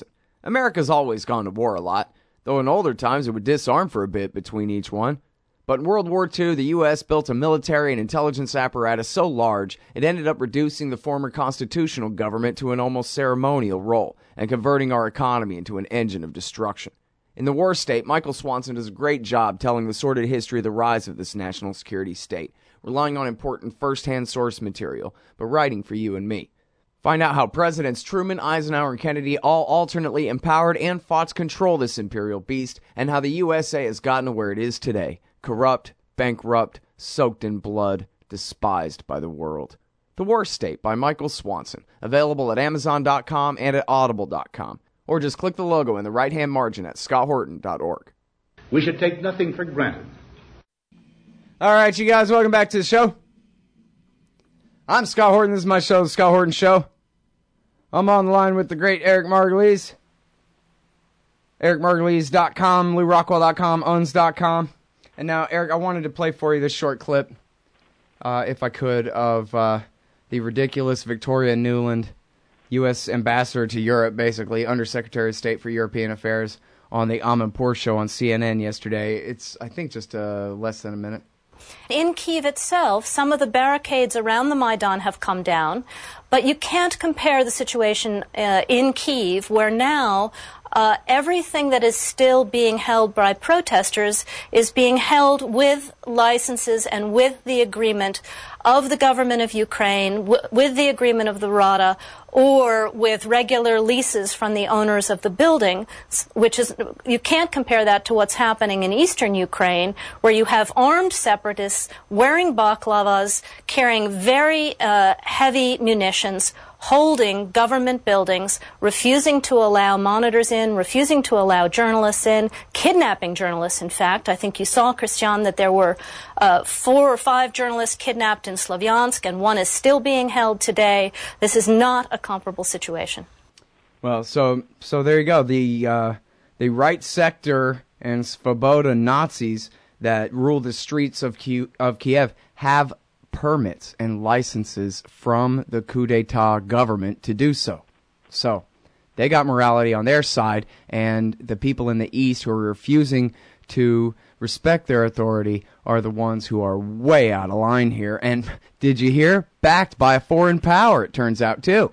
America's always gone to war a lot, though in older times it would disarm for a bit between each one. But in World War Two, the U S built a military and intelligence apparatus so large, it ended up reducing the former constitutional government to an almost ceremonial role and converting our economy into an engine of destruction. In The War State, Michael Swanson does a great job telling the sordid history of the rise of this national security state, relying on important first-hand source material, but writing for you and me. Find out how Presidents Truman, Eisenhower, and Kennedy all alternately empowered and fought to control this imperial beast, and how the U S A has gotten to where it is today. Corrupt, bankrupt, soaked in blood, despised by the world. The War State by Michael Swanson, available at amazon dot com and at audible dot com, or just click the logo in the right-hand margin at scott horton dot org. We should take nothing for granted. All right, you guys, welcome back to the show. I'm Scott Horton. This is my show, The Scott Horton Show. I'm on the line with the great Eric Margulies. eric margulies dot com, lou rockwell dot com, owns dot com. And now, Eric, I wanted to play for you this short clip, uh, if I could, of uh, the ridiculous Victoria Nuland, U S ambassador to Europe, basically, Undersecretary of State for European Affairs, on the Amanpour show on C N N yesterday. It's, I think, just uh, less than a minute. In Kyiv itself, some of the barricades around the Maidan have come down, but you can't compare the situation uh, in Kyiv, where now uh, everything that is still being held by protesters is being held with licenses and with the agreement of the government of Ukraine, w- with the agreement of the Rada, or with regular leases from the owners of the building, which is, you can't compare that to what's happening in eastern Ukraine, where you have armed separatists wearing baklavas, carrying very uh, heavy munitions, holding government buildings, refusing to allow monitors in, refusing to allow journalists in, kidnapping journalists, in fact. I think you saw, Christian, that there were uh, four or five journalists kidnapped in Slavyansk, and one is still being held today. This is not a comparable situation. Well, so so there you go. The uh, the right sector and Svoboda Nazis that rule the streets of Ky- of Kiev have permits and licenses from the coup d'etat government to do so. So they got morality on their side, and the people in the East who are refusing to respect their authority are the ones who are way out of line here. And did you hear? Backed by a foreign power, it turns out, too.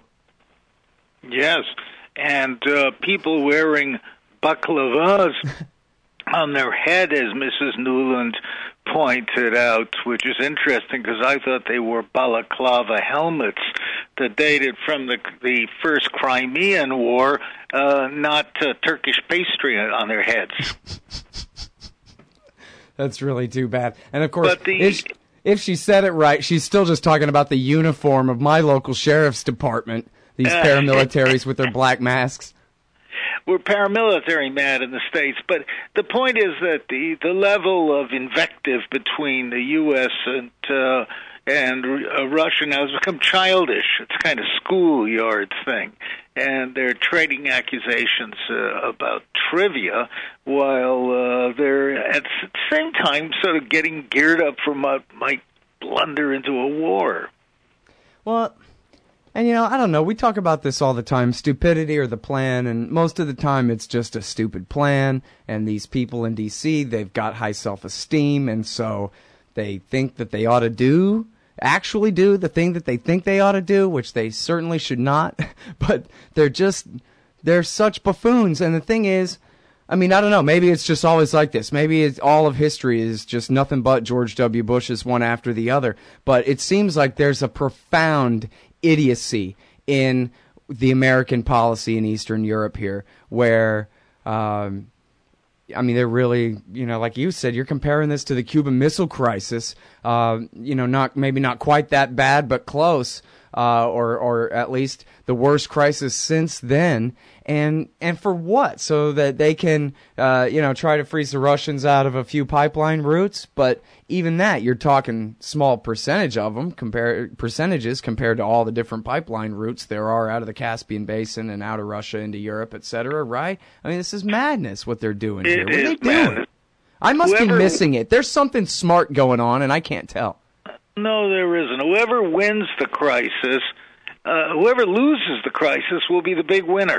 Yes, and uh, people wearing baklavas on their head, as Missus Nuland pointed out, which is interesting because I thought they wore balaclava helmets that dated from the the first Crimean War, uh, not uh, Turkish pastry on their heads. That's really too bad. And of course, the, if, she, if she said it right, she's still just talking about the uniform of my local sheriff's department, these uh, paramilitaries with their black masks. We're paramilitary mad in the States, but the point is that the, the level of invective between the U S and uh, and uh, Russia now has become childish. It's kind of schoolyard thing, and they're trading accusations uh, about trivia while uh, they're at the same time sort of getting geared up for what might blunder into a war. Well, and, you know, I don't know, we talk about this all the time, stupidity or the plan, and most of the time it's just a stupid plan, and these people in D C, they've got high self-esteem, and so they think that they ought to do, actually do the thing that they think they ought to do, which they certainly should not, but they're just, they're such buffoons, and the thing is, I mean, I don't know, maybe it's just always like this, maybe it's, all of history is just nothing but George W. Bush's one after the other, but it seems like there's a profound idiocy in the American policy in Eastern Europe here, where, um, I mean, they're really, you know, like you said, you're comparing this to the Cuban Missile Crisis, uh, you know, not maybe not quite that bad, but close, uh, or or at least the worst crisis since then. And and for what? So that they can, uh, you know, try to freeze the Russians out of a few pipeline routes. But even that, you're talking small percentage of them, compare percentages compared to all the different pipeline routes there are out of the Caspian Basin and out of Russia into Europe, et cetera. Right? I mean, this is madness what they're doing here. It What are they doing? Madness. I must Whoever, be missing it. There's something smart going on, and I can't tell. No, there isn't. Whoever wins the crisis, uh, whoever loses the crisis will be the big winner.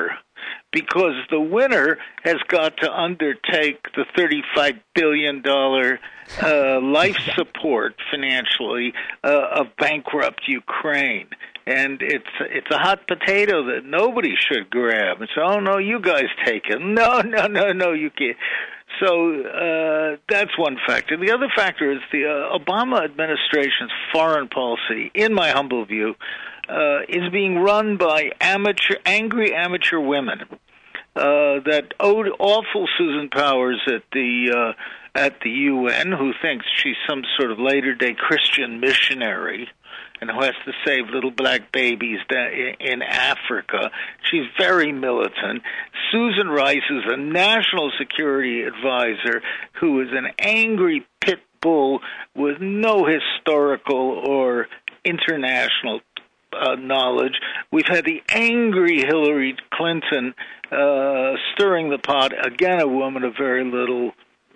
because the winner has got to undertake the thirty-five billion dollars uh, life support financially uh, of bankrupt Ukraine. And it's it's a hot potato that nobody should grab. It's, oh, no, you guys take it. No, no, no, no, you can't. So uh, that's one factor. The other factor is the uh, Obama administration's foreign policy, in my humble view, uh, is being run by amateur, angry amateur women uh, that owed awful Susan Powers at the uh, at the U N, who thinks she's some sort of later-day Christian missionary and who has to save little black babies in Africa. She's very militant. Susan Rice is a national security advisor who is an angry pit bull with no historical or international uh, knowledge. We've had the angry Hillary Clinton uh, stirring the pot, again a woman of very little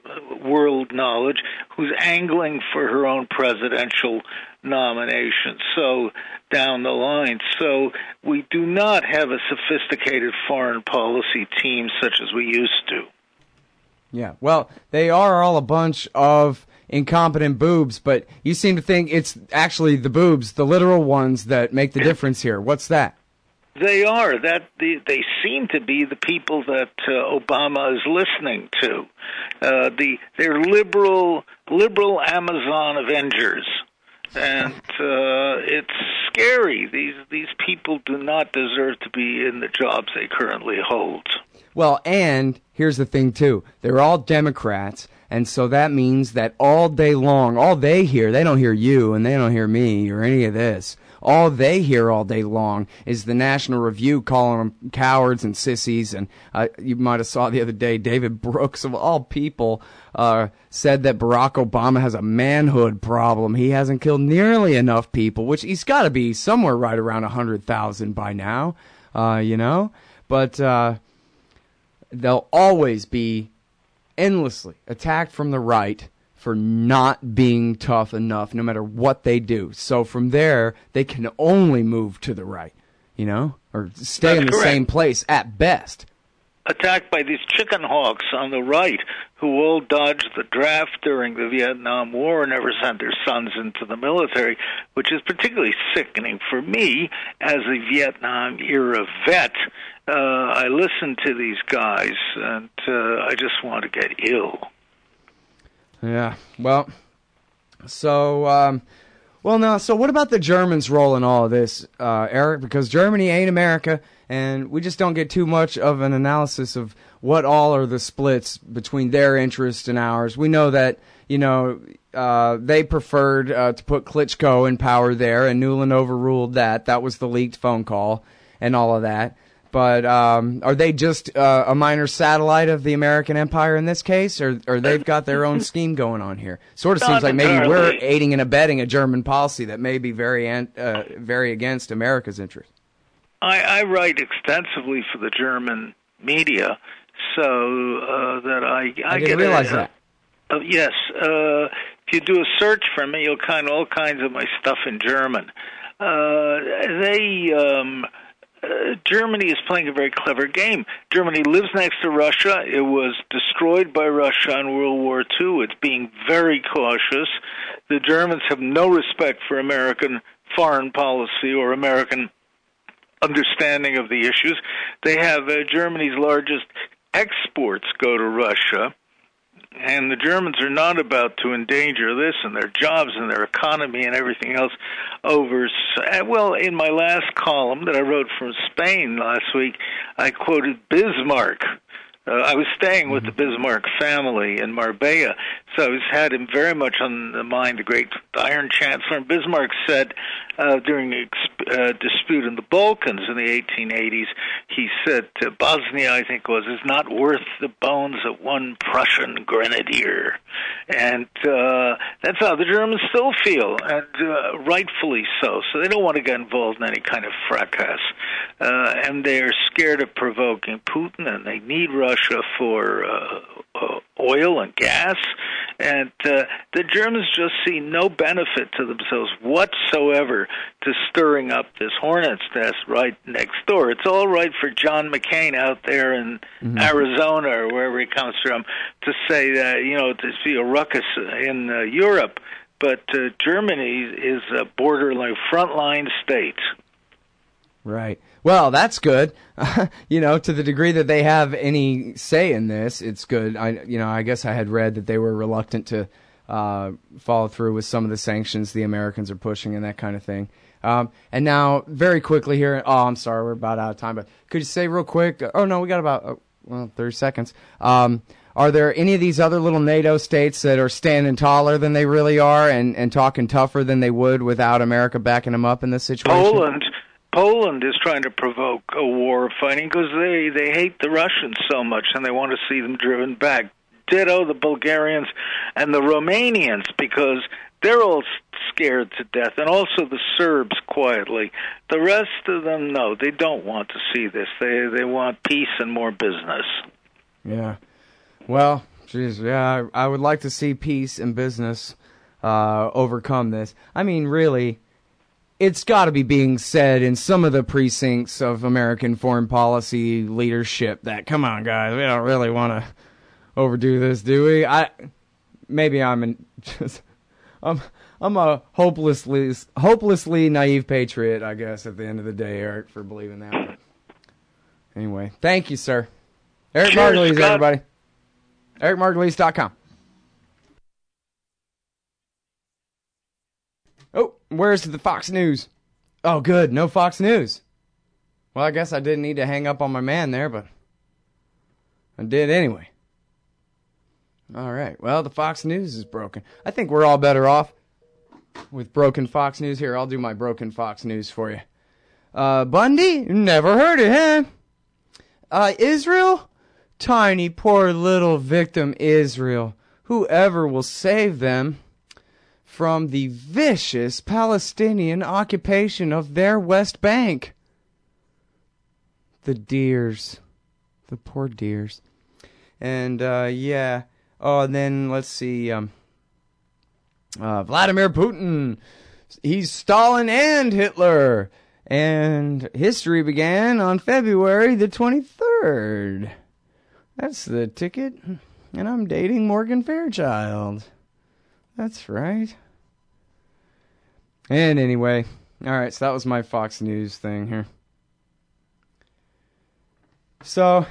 world knowledge, who's angling for her own presidential nomination, so down the line. So we do not have a sophisticated foreign policy team such as we used to. Yeah, well, they are all a bunch of incompetent boobs, but you seem to think it's actually the boobs, the literal ones, that make the difference here. What's that? They are. That they, they seem to be the people that uh, Obama is listening to. Uh, the they're liberal liberal Amazon Avengers, and uh, it's scary. These these people do not deserve to be in the jobs they currently hold. Well, and here's the thing too: they're all Democrats, and so that means that all day long, all they hear, they don't hear you, and they don't hear me or any of this. All they hear all day long is the National Review calling them cowards and sissies. And uh, you might have saw the other day, David Brooks, of all people, uh, said that Barack Obama has a manhood problem. He hasn't killed nearly enough people, which he's got to be somewhere right around one hundred thousand by now, uh, you know. But uh, they'll always be endlessly attacked from the right for not being tough enough, no matter what they do. So from there, they can only move to the right, you know, or stay That's in the correct. same place at best. Attacked by these chicken hawks on the right who all dodged the draft during the Vietnam War and never sent their sons into the military, which is particularly sickening for me as a Vietnam-era vet. Uh, I listen to these guys, and uh, I just want to get ill. Yeah, well, so, um, well, now, so what about the Germans' role in all of this, uh, Eric? Because Germany ain't America, and we just don't get too much of an analysis of what all are the splits between their interests and ours. We know that, you know, uh, they preferred uh, to put Klitschko in power there, and Nuland overruled that. That was the leaked phone call and all of that. But um, are they just uh, a minor satellite of the American empire in this case, or, or they've got their own scheme going on here? Sort of seems like maybe we're aiding and abetting a German policy that may be very an, uh, very against America's interest. I, I write extensively for the German media, so uh, that I I, I didn't get realize a, that. Uh, yes, uh, if you do a search for me, you'll find all kinds of my stuff in German. Uh, they. Um, Uh, Germany is playing a very clever game. Germany lives next to Russia. It was destroyed by Russia in World War Two. It's being very cautious. The Germans have no respect for American foreign policy or American understanding of the issues. They have uh, Germany's largest exports go to Russia. And the Germans are not about to endanger this and their jobs and their economy and everything else over. Well, in my last column that I wrote from Spain last week, I quoted Bismarck. Uh, I was staying with the Bismarck family in Marbella, so I was, had him very much on the mind, the great Iron Chancellor. And Bismarck said uh, during a uh, dispute in the Balkans in the eighteen eighties, he said, uh, Bosnia, I think was, is not worth the bones of one Prussian grenadier. And uh, that's how the Germans still feel, and uh, rightfully so. So they don't want to get involved in any kind of fracas. Uh, and they are scared of provoking Putin, and they need Russia for uh, uh, oil and gas, And uh, the Germans just see no benefit to themselves whatsoever to stirring up this hornet's nest right next door. It's all right for John McCain out there in mm-hmm. Arizona or wherever he comes from to say that, you know, to see a ruckus in uh, Europe. But uh, Germany is a borderline frontline state. Right. Well, that's good. You know, to the degree that they have any say in this, it's good. I, you know, I guess I had read that they were reluctant to uh, follow through with some of the sanctions the Americans are pushing and that kind of thing. Um, and now, very quickly here. Oh, I'm sorry, we're about out of time. But could you say real quick? Oh no, we got about oh, well thirty seconds. Um, Are there any of these other little NATO states that are standing taller than they really are and, and talking tougher than they would without America backing them up in this situation? Poland. Poland is trying to provoke a war of fighting because they, they hate the Russians so much and they want to see them driven back. Ditto the Bulgarians and the Romanians because they're all scared to death, and also the Serbs quietly. The rest of them, no, they don't want to see this. They, they want peace and more business. Yeah. Well, geez, yeah, I, I would like to see peace and business uh, overcome this. I mean, really, it's got to be being said in some of the precincts of American foreign policy leadership that, come on, guys, we don't really want to overdo this, do we? I maybe I'm in, just I'm I'm a hopelessly hopelessly naive patriot, I guess, at the end of the day, Eric, for believing that. But anyway, thank you, sir. Eric Margulies, everybody. Eric Margulies dot com. Oh, where's the Fox News? Oh, good. No Fox News. Well, I guess I didn't need to hang up on my man there, but I did anyway. All right. Well, the Fox News is broken. I think we're all better off with broken Fox News. Here, I'll do my broken Fox News for you. Uh, Bundy? Never heard it, huh? Uh, Israel? Tiny, poor little victim Israel. Whoever will save them from the vicious Palestinian occupation of their West Bank? The deers. The poor deers. And, uh, yeah. Oh, and then, let's see, um, uh, Vladimir Putin. He's Stalin and Hitler. And history began on February the twenty-third. That's the ticket. And I'm dating Morgan Fairchild. That's right. And anyway, all right, so that was my Fox News thing here. So,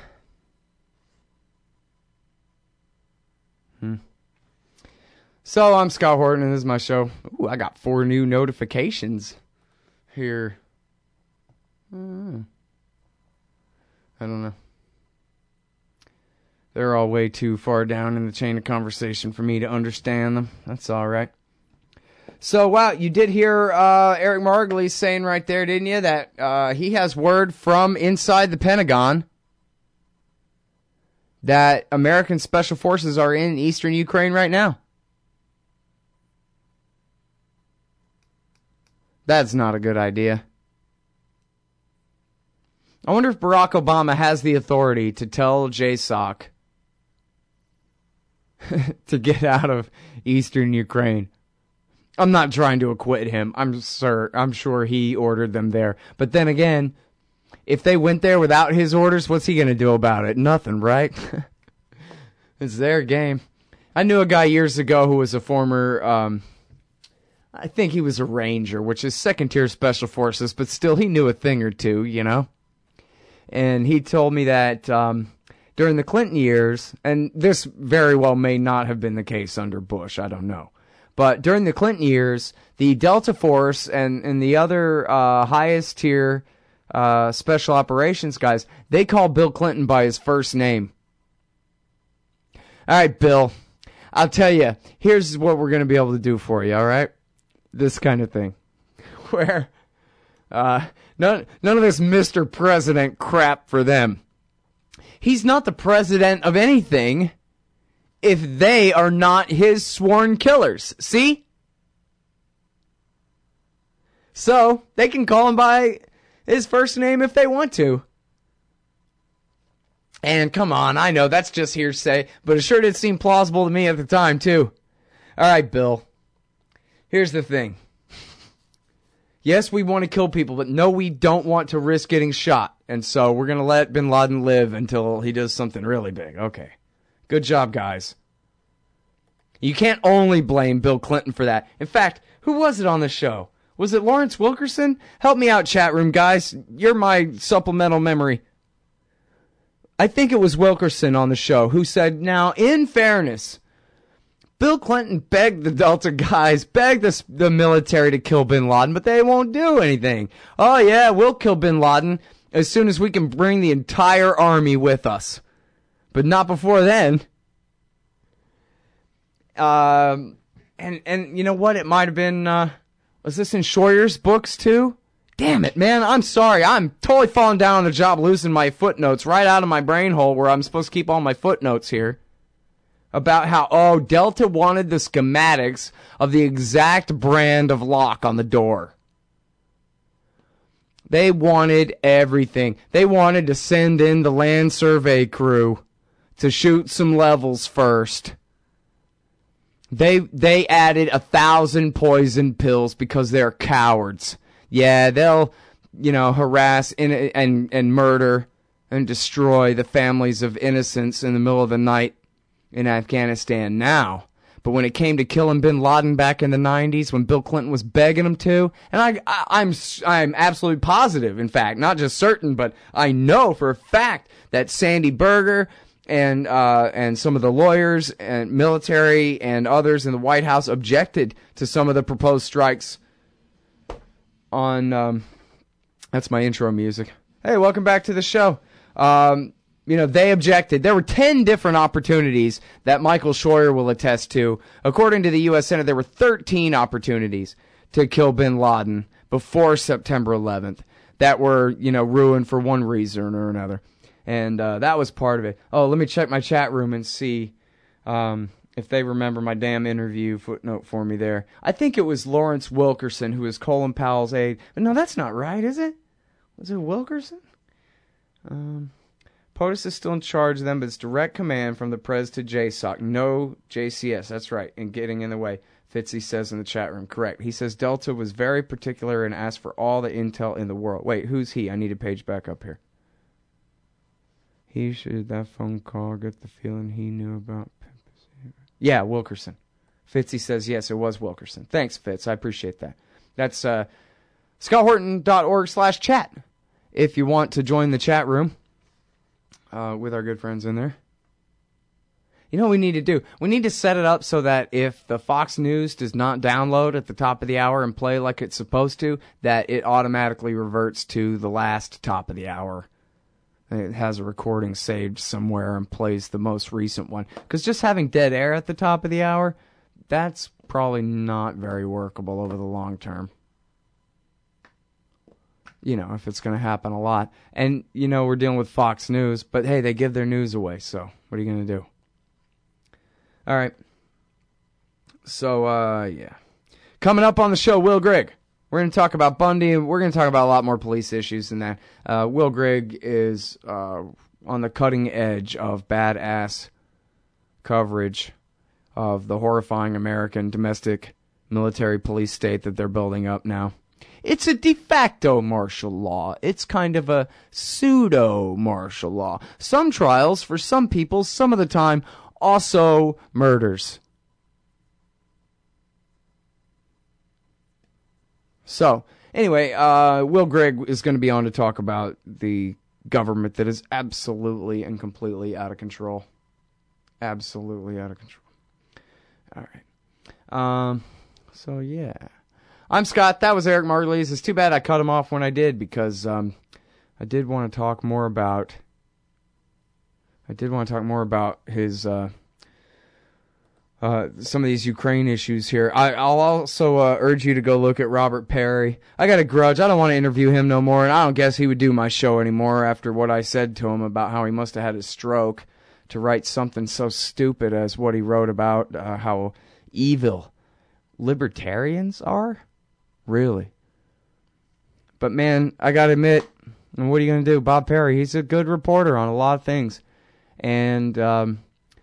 hmm. So I'm Scott Horton, and this is my show. Ooh, I got four new notifications here. Hmm. I don't know. They're all way too far down in the chain of conversation for me to understand them. That's all right. So, wow, you did hear uh, Eric Margulies saying right there, didn't you, that uh, he has word from inside the Pentagon that American Special Forces are in eastern Ukraine right now. That's not a good idea. I wonder if Barack Obama has the authority to tell J SOC to get out of eastern Ukraine. I'm not trying to acquit him. I'm sure, I'm sure he ordered them there. But then again, if they went there without his orders, what's he going to do about it? Nothing, right? It's their game. I knew a guy years ago who was a former, um, I think he was a Ranger, which is second-tier Special Forces, but still he knew a thing or two, you know? And he told me that um, during the Clinton years, and this very well may not have been the case under Bush, I don't know. But during the Clinton years, the Delta Force and, and the other uh, highest tier uh, special operations guys, they call Bill Clinton by his first name. All right, Bill, I'll tell you, here's what we're going to be able to do for you, all right? This kind of thing. Where uh, none, none of this Mister President crap for them. He's not the president of anything if they are not his sworn killers. See? So, they can call him by his first name if they want to. And come on, I know that's just hearsay, but it sure did seem plausible to me at the time, too. All right, Bill. Here's the thing. Yes, we want to kill people, but no, we don't want to risk getting shot. And so we're going to let bin Laden live until he does something really big. Okay. Good job, guys. You can't only blame Bill Clinton for that. In fact, who was it on the show? Was it Lawrence Wilkerson? Help me out, chat room, guys. You're my supplemental memory. I think it was Wilkerson on the show who said, now, in fairness, Bill Clinton begged the Delta guys, begged the, the military to kill bin Laden, but they won't do anything. Oh, yeah, we'll kill bin Laden as soon as we can bring the entire army with us. But not before then. Um, and, and you know what? It might have been, uh, was this in Schroyer's books too? Damn it, man. I'm sorry. I'm totally falling down on the job, losing my footnotes right out of my brain hole where I'm supposed to keep all my footnotes here. About how, oh, Delta wanted the schematics of the exact brand of lock on the door. They wanted everything. They wanted to send in the land survey crew to shoot some levels first. They they added a thousand poison pills because they're cowards. Yeah, they'll, you know, harass and and and murder and destroy the families of innocents in the middle of the night in Afghanistan now. But when it came to killing bin Laden back in the nineties, when Bill Clinton was begging him to, and I, I I'm I'm absolutely positive, in fact, not just certain, but I know for a fact that Sandy Berger and uh, and some of the lawyers and military and others in the White House objected to some of the proposed strikes on, um, that's my intro music. Hey, welcome back to the show. Um, you know, they objected. There were ten different opportunities that Michael Schroyer will attest to. According to the U S Senate, there were thirteen opportunities to kill bin Laden before September eleventh that were, you know, ruined for one reason or another. And uh, that was part of it. Oh, let me check my chat room and see um, if they remember my damn interview footnote for me there. I think it was Lawrence Wilkerson, who was Colin Powell's aide. But no, that's not right, is it? Was it Wilkerson? Um, POTUS is still in charge of them, but it's direct command from the Prez to J SOC. No J C S, that's right, and getting in the way. Fitzy says in the chat room. Correct. He says Delta was very particular and asked for all the intel in the world. Wait, who's he? I need a page back up here. He should, that phone call, get the feeling he knew about. Yeah, Wilkerson. Fitzy says, yes, it was Wilkerson. Thanks, Fitz. I appreciate that. That's uh, scott horton dot org slash chat if you want to join the chat room uh, with our good friends in there. You know what we need to do? We need to set it up so that if the Fox News does not download at the top of the hour and play like it's supposed to, that it automatically reverts to the last top of the hour. It has a recording saved somewhere and plays the most recent one. Because just having dead air at the top of the hour, that's probably not very workable over the long term. You know, if it's going to happen a lot. And, you know, we're dealing with Fox News, but hey, they give their news away, so what are you going to do? All right. So, uh, yeah. Coming up on the show, Will Grigg. We're going to talk about Bundy, and we're going to talk about a lot more police issues than that. Uh, Will Grigg is uh, on the cutting edge of badass coverage of the horrifying American domestic military police state that they're building up now. It's a de facto martial law. It's kind of a pseudo martial law. Some trials, for some people, some of the time, also murders. So, anyway, uh, Will Grigg is going to be on to talk about the government that is absolutely and completely out of control. Absolutely out of control. All right. Um, so, yeah. I'm Scott. That was Eric Margulies. It's too bad I cut him off when I did because um, I did want to talk more about... I did want to talk more about his... Uh, Uh, some of these Ukraine issues here. I, I'll also uh, urge you to go look at Robert Perry. I got a grudge. I don't want to interview him no more, and I don't guess he would do my show anymore after what I said to him about how he must have had a stroke to write something so stupid as what he wrote about uh, how evil libertarians are. Really. But, man, I got to admit, and what are you going to do? Bob Perry, he's a good reporter on a lot of things. And... Um,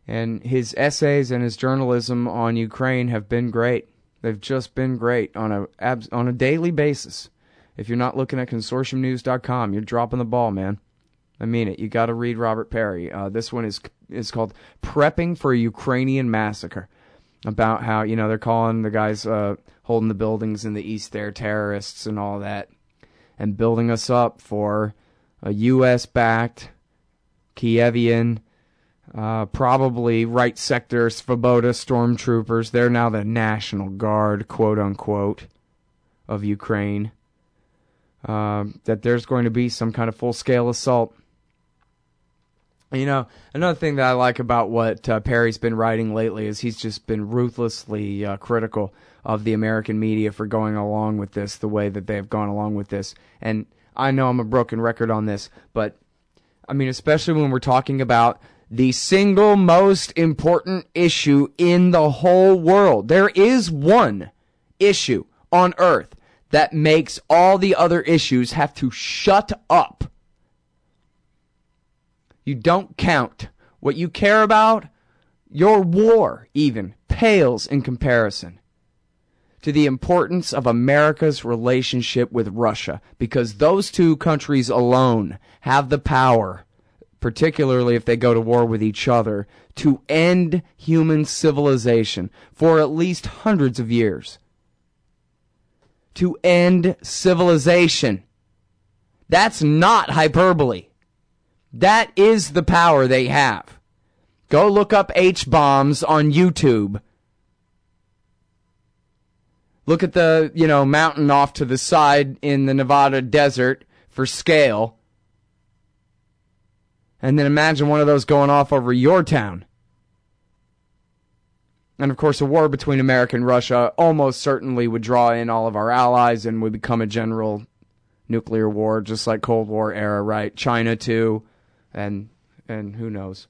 And his essays and his journalism on Ukraine have been great. They've just been great on a on a daily basis. If you're not looking at consortium news dot com, you're dropping the ball, man. I mean it. You got to read Robert Perry. Uh, this one is is called "Prepping for a Ukrainian Massacre," about how, you know, they're calling the guys uh, holding the buildings in the east there terrorists and all that, and building us up for a U S-backed Kievian, uh, probably right sector Svoboda stormtroopers. They're now the National Guard, quote unquote, of Ukraine. Uh, that there's going to be some kind of full-scale assault. You know, another thing that I like about what uh, Perry's been writing lately is he's just been ruthlessly uh, critical of the American media for going along with this the way that they've gone along with this. And I know I'm a broken record on this, but, I mean, especially when we're talking about the single most important issue in the whole world. There is one issue on Earth that makes all the other issues have to shut up. You don't count. What you care about, your war even, pales in comparison to the importance of America's relationship with Russia, because those two countries alone have the power, particularly if they go to war with each other, to end human civilization for at least hundreds of years. To end civilization. That's not hyperbole. That is the power they have. Go look up H-bombs on YouTube. Look at the, you know, mountain off to the side in the Nevada desert for scale. And then imagine one of those going off over your town. And of course, a war between America and Russia almost certainly would draw in all of our allies and would become a general nuclear war, just like Cold War era, right? China too, and and who knows.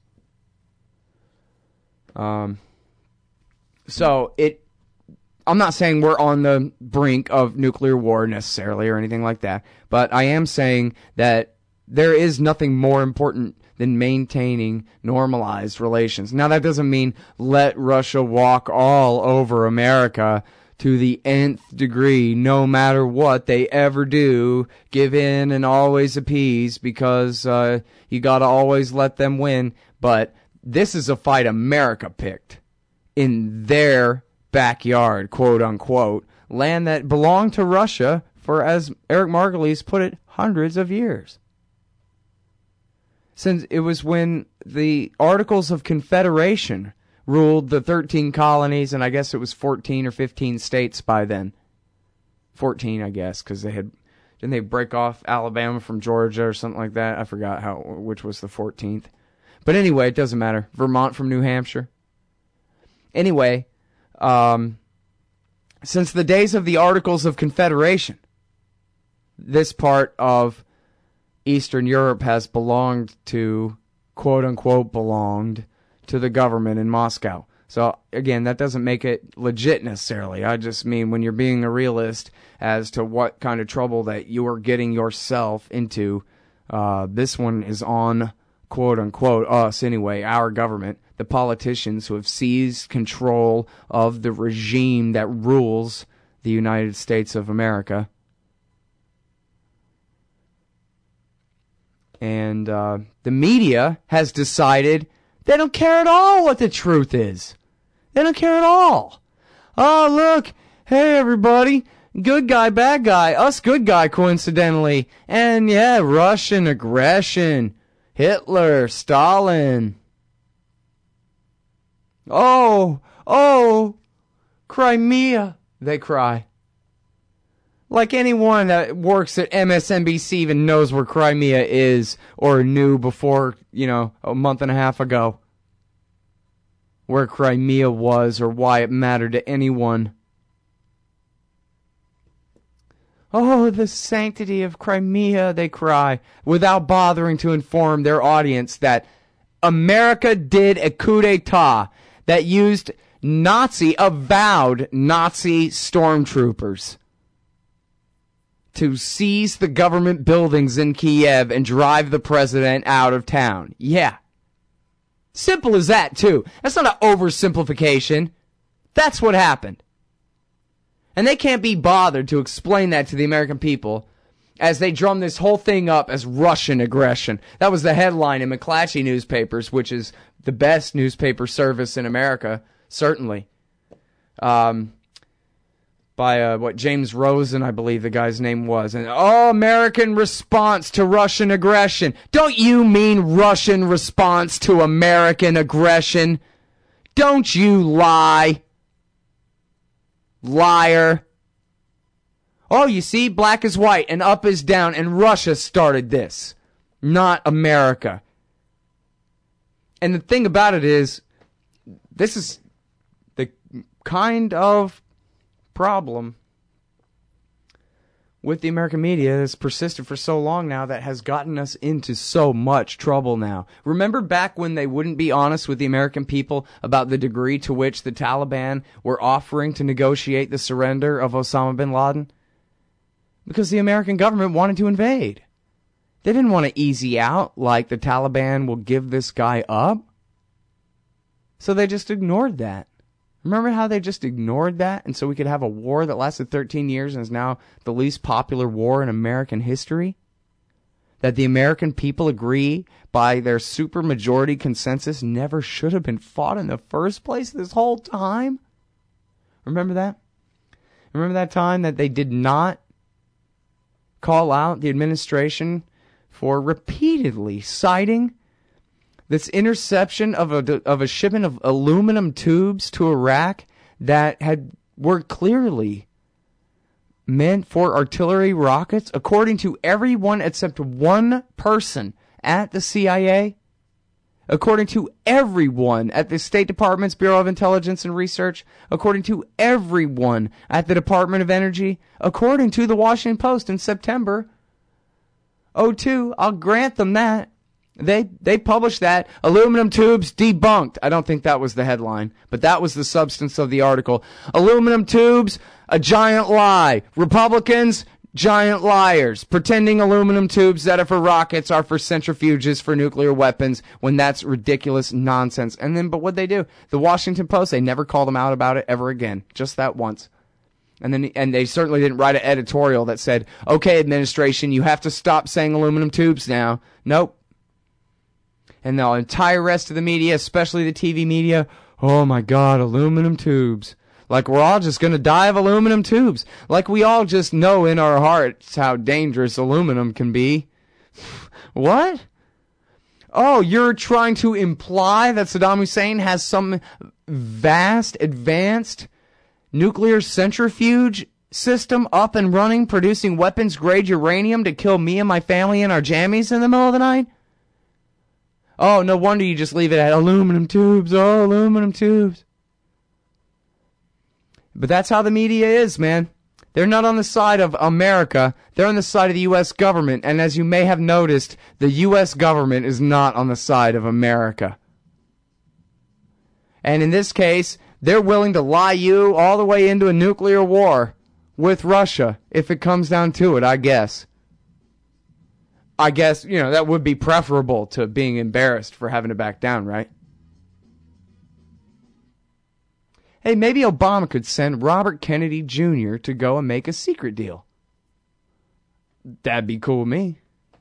Um. So it, I'm not saying we're on the brink of nuclear war necessarily or anything like that, but I am saying that there is nothing more important than maintaining normalized relations. Now, that doesn't mean let Russia walk all over America to the nth degree, no matter what they ever do, give in and always appease, because uh, you got to always let them win. But this is a fight America picked in their backyard, quote unquote, land that belonged to Russia for, as Eric Margulies put it, hundreds of years. Since it was when the Articles of Confederation ruled the thirteen colonies, and I guess it was fourteen or fifteen states by then. fourteen, I guess, because they had, didn't they break off Alabama from Georgia or something like that? I forgot how which was the fourteenth. But anyway, it doesn't matter. Vermont from New Hampshire. Anyway, um, since the days of the Articles of Confederation, this part of Eastern Europe has belonged to, quote unquote, belonged to the government in Moscow. So again, that doesn't make it legit necessarily. I just mean when you're being a realist as to what kind of trouble that you are getting yourself into, uh, this one is on, quote unquote, us anyway, our government, the politicians who have seized control of the regime that rules the United States of America. And uh, the media has decided they don't care at all what the truth is. They don't care at all. Oh, look. Hey, everybody. Good guy, bad guy. Us good guy, coincidentally. And, yeah, Russian aggression. Hitler, Stalin. Oh, oh, Crimea, they cry. Like anyone that works at M S N B C even knows where Crimea is, or knew before, you know, a month and a half ago, where Crimea was or why it mattered to anyone. Oh, the sanctity of Crimea, they cry, without bothering to inform their audience that America did a coup d'etat that used Nazi, avowed Nazi stormtroopers to seize the government buildings in Kiev and drive the president out of town. Yeah. Simple as that, too. That's not an oversimplification. That's what happened. And they can't be bothered to explain that to the American people as they drum this whole thing up as Russian aggression. That was the headline in McClatchy newspapers, which is the best newspaper service in America, certainly. Um, by, uh, what, James Rosen, I believe the guy's name was. And, oh, American response to Russian aggression. Don't you mean Russian response to American aggression? Don't you lie. Liar. Oh, you see, black is white and up is down, and Russia started this, not America. And the thing about it is, this is the kind of problem with the American media that's persisted for so long now that has gotten us into so much trouble now. Remember back when they wouldn't be honest with the American people about the degree to which the Taliban were offering to negotiate the surrender of Osama bin Laden? Because the American government wanted to invade. They didn't want to easy out like the Taliban will give this guy up. So they just ignored that. Remember how they just ignored that? And so we could have a war that lasted thirteen years and is now the least popular war in American history? That the American people agree by their supermajority consensus never should have been fought in the first place this whole time? Remember that? Remember that time that they did not call out the administration for repeatedly citing this interception of a of a shipment of aluminum tubes to Iraq that had were clearly meant for artillery rockets, according to everyone except one person at the C I A, according to everyone at the State Department's Bureau of Intelligence and Research, according to everyone at the Department of Energy, according to the Washington Post in September oh two. I'll grant them that. They they published that. Aluminum tubes debunked. I don't think that was the headline, but that was the substance of the article. Aluminum tubes, a giant lie. Republicans, giant liars. Pretending aluminum tubes that are for rockets are for centrifuges for nuclear weapons when that's ridiculous nonsense. And then, but what'd they do? The Washington Post, they never called them out about it ever again. Just that once. And then, and they certainly didn't write an editorial that said, okay, administration, you have to stop saying aluminum tubes now. Nope. And the entire rest of the media, especially the T V media, oh my God, aluminum tubes. Like we're all just going to die of aluminum tubes. Like we all just know in our hearts how dangerous aluminum can be. What? Oh, you're trying to imply that Saddam Hussein has some vast, advanced nuclear centrifuge system up and running, producing weapons-grade uranium to kill me and my family and our jammies in the middle of the night? Oh, no wonder you just leave it at aluminum tubes. Oh, aluminum tubes. But that's how the media is, man. They're not on the side of America. They're on the side of the U S government. And as you may have noticed, the U S government is not on the side of America. And in this case, they're willing to lie you all the way into a nuclear war with Russia, if it comes down to it, I guess. I guess, you know, that would be preferable to being embarrassed for having to back down, right? Hey, maybe Obama could send Robert Kennedy Junior to go and make a secret deal. That'd be cool with me.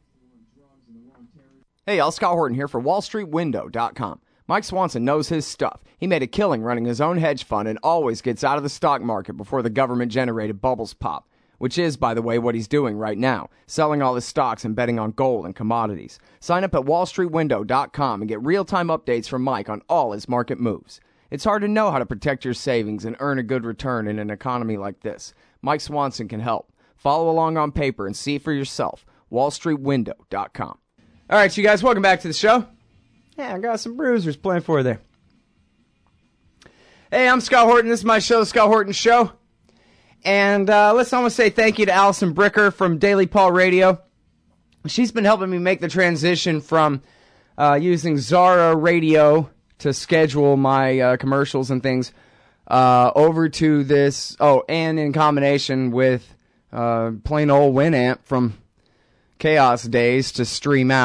Hey, y'all, Scott Horton here for Wall Street Window dot com. Mike Swanson knows his stuff. He made a killing running his own hedge fund and always gets out of the stock market before the government-generated bubbles pop. Which is, by the way, what he's doing right now, selling all his stocks and betting on gold and commodities. Sign up at Wall Street Window dot com and get real-time updates from Mike on all his market moves. It's hard to know how to protect your savings and earn a good return in an economy like this. Mike Swanson can help. Follow along on paper and see for yourself. Wall Street Window dot com. All right, you guys, welcome back to the show. Yeah, I got some bruisers playing for you there. Hey, I'm Scott Horton. This is my show, The Scott Horton Show. And uh, listen, I want to say thank you to Allison Bricker from Daily Paul Radio. She's been helping me make the transition from uh, using Zara Radio to schedule my uh, commercials and things uh, over to this. Oh, and in combination with uh, plain old Winamp from Chaos Days to stream out.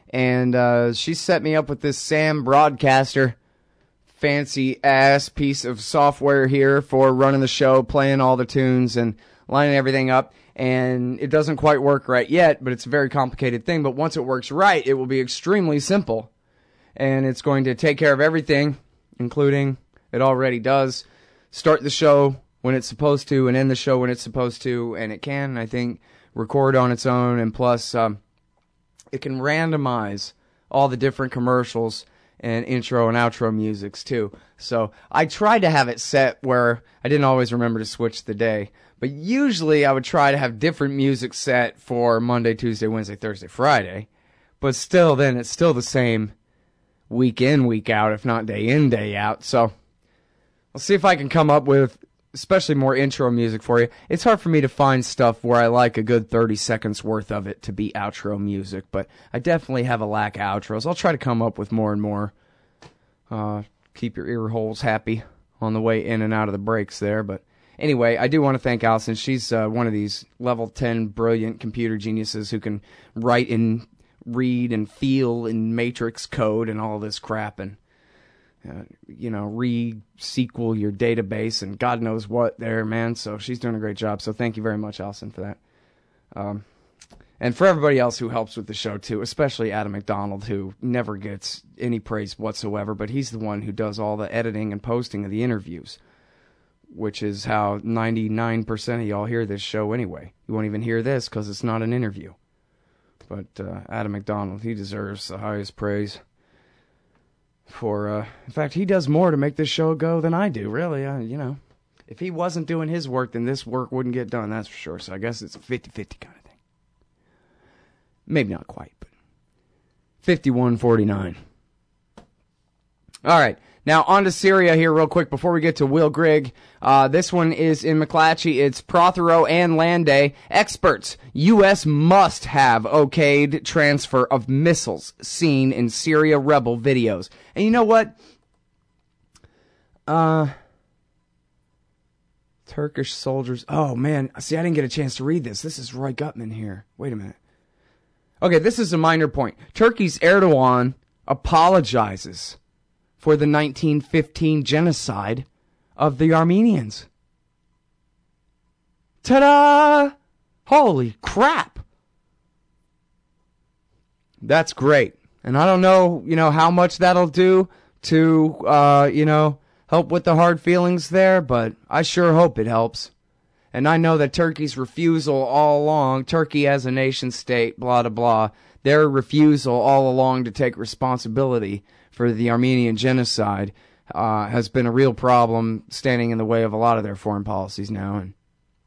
and uh, she set me up with this Sam Broadcaster fancy ass piece of software here for running the show, playing all the tunes and lining everything up. And it doesn't quite work right yet, but it's a very complicated thing. But once it works right, it will be extremely simple. And it's going to take care of everything, including, it already does, start the show when it's supposed to and end the show when it's supposed to. And it can, I think, record on its own. And plus, um, it can randomize all the different commercials and intro and outro musics, too. So I tried to have it set where I didn't always remember to switch the day. But usually I would try to have different music set for Monday, Tuesday, Wednesday, Thursday, Friday. But still, then it's still the same week in, week out, if not day in, day out. So I'll see if I can come up with especially more intro music for you. It's hard for me to find stuff where I like a good thirty seconds worth of it to be outro music. But I definitely have a lack of outros. I'll try to come up with more and more. Uh, keep your ear holes happy on the way in and out of the breaks there, but anyway, I do want to thank Allison. She's uh, one of these level ten brilliant computer geniuses who can write and read and feel in matrix code and all this crap and, uh, you know, re-S Q L your database and God knows what there, man. So she's doing a great job. So thank you very much, Allison, for that. Um, and for everybody else who helps with the show, too, especially Adam McDonald, who never gets any praise whatsoever, but he's the one who does all the editing and posting of the interviews, which is how ninety-nine percent of y'all hear this show anyway. You won't even hear this because it's not an interview. But uh, Adam McDonald, he deserves the highest praise for, uh, in fact, he does more to make this show go than I do, really. Uh, you know, if he wasn't doing his work, then this work wouldn't get done, that's for sure. So I guess it's a fifty-fifty kind of thing. Maybe not quite, but fifty-one forty-nine. All right. Now, on to Syria here real quick before we get to Will Grigg. Uh, this one is in McClatchy. It's Prothero and Landay. Experts. U S must have okayed transfer of missiles seen in Syria rebel videos. And you know what? Uh, Turkish soldiers. Oh, man. See, I didn't get a chance to read this. This is Roy Gutman here. Wait a minute. Okay, this is a minor point. Turkey's Erdogan apologizes for the nineteen fifteen genocide of the Armenians. Ta-da! Holy crap! That's great. And I don't know, you know, how much that'll do to, uh, you know, help with the hard feelings there, but I sure hope it helps. And I know that Turkey's refusal all along, Turkey as a nation state, blah, blah, blah, their refusal all along to take responsibility for the Armenian genocide uh, has been a real problem, standing in the way of a lot of their foreign policies now. And,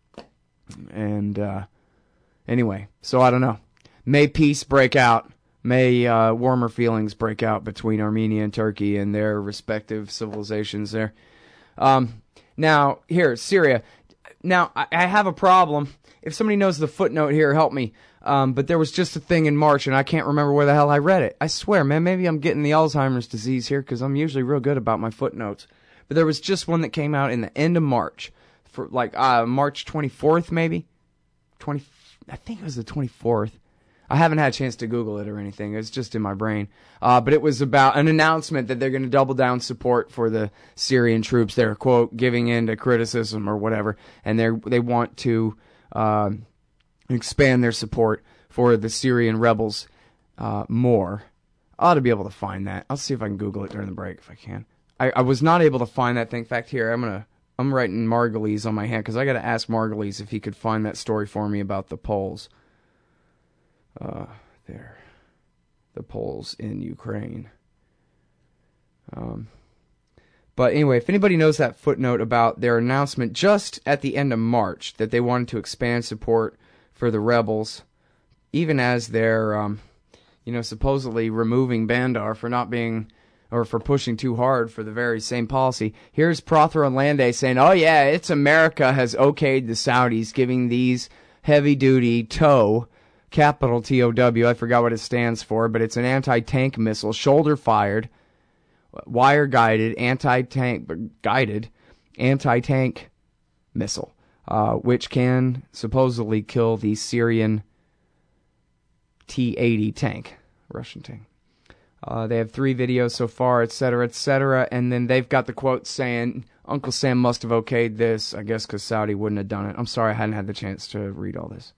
and uh, anyway, so I don't know. May peace break out. May uh, warmer feelings break out between Armenia and Turkey and their respective civilizations there. Um, now, here, Syria. Now, I, I have a problem. If somebody knows the footnote here, help me. Um, but there was just a thing in March, and I can't remember where the hell I read it. I swear, man, maybe I'm getting the Alzheimer's disease here, because I'm usually real good about my footnotes. But there was just one that came out in the end of March, for like uh, March twenty-fourth, maybe? twenty, I think it was the twenty-fourth. I haven't had a chance to Google it or anything. It's just in my brain. Uh, but it was about an announcement that they're going to double down support for the Syrian troops. They're, quote, giving in to criticism or whatever, and they they want to uh, expand their support for the Syrian rebels uh, more. I ought to be able to find that. I'll see if I can Google it during the break if I can. I, I was not able to find that thing. In fact, here, I'm gonna I'm writing Margulies on my hand because I got to ask Margulies if he could find that story for me about the Poles. Uh, there. The Poles in Ukraine. Um, but anyway, if anybody knows that footnote about their announcement just at the end of March that they wanted to expand support for the rebels, even as they're, um, you know, supposedly removing Bandar for not being, or for pushing too hard for the very same policy. Here's Prothero and Landay saying, oh yeah, it's America has okayed the Saudis giving these heavy-duty tow, capital T O W, I forgot what it stands for, but it's an anti-tank missile, shoulder-fired, wire-guided, anti-tank, guided, anti-tank missile, uh, which can supposedly kill the Syrian T eighty tank, Russian tank. Uh, they have three videos so far, et cetera, et cetera. And then they've got the quote saying, Uncle Sam must have okayed this, I guess because Saudi wouldn't have done it. I'm sorry I hadn't had the chance to read all this.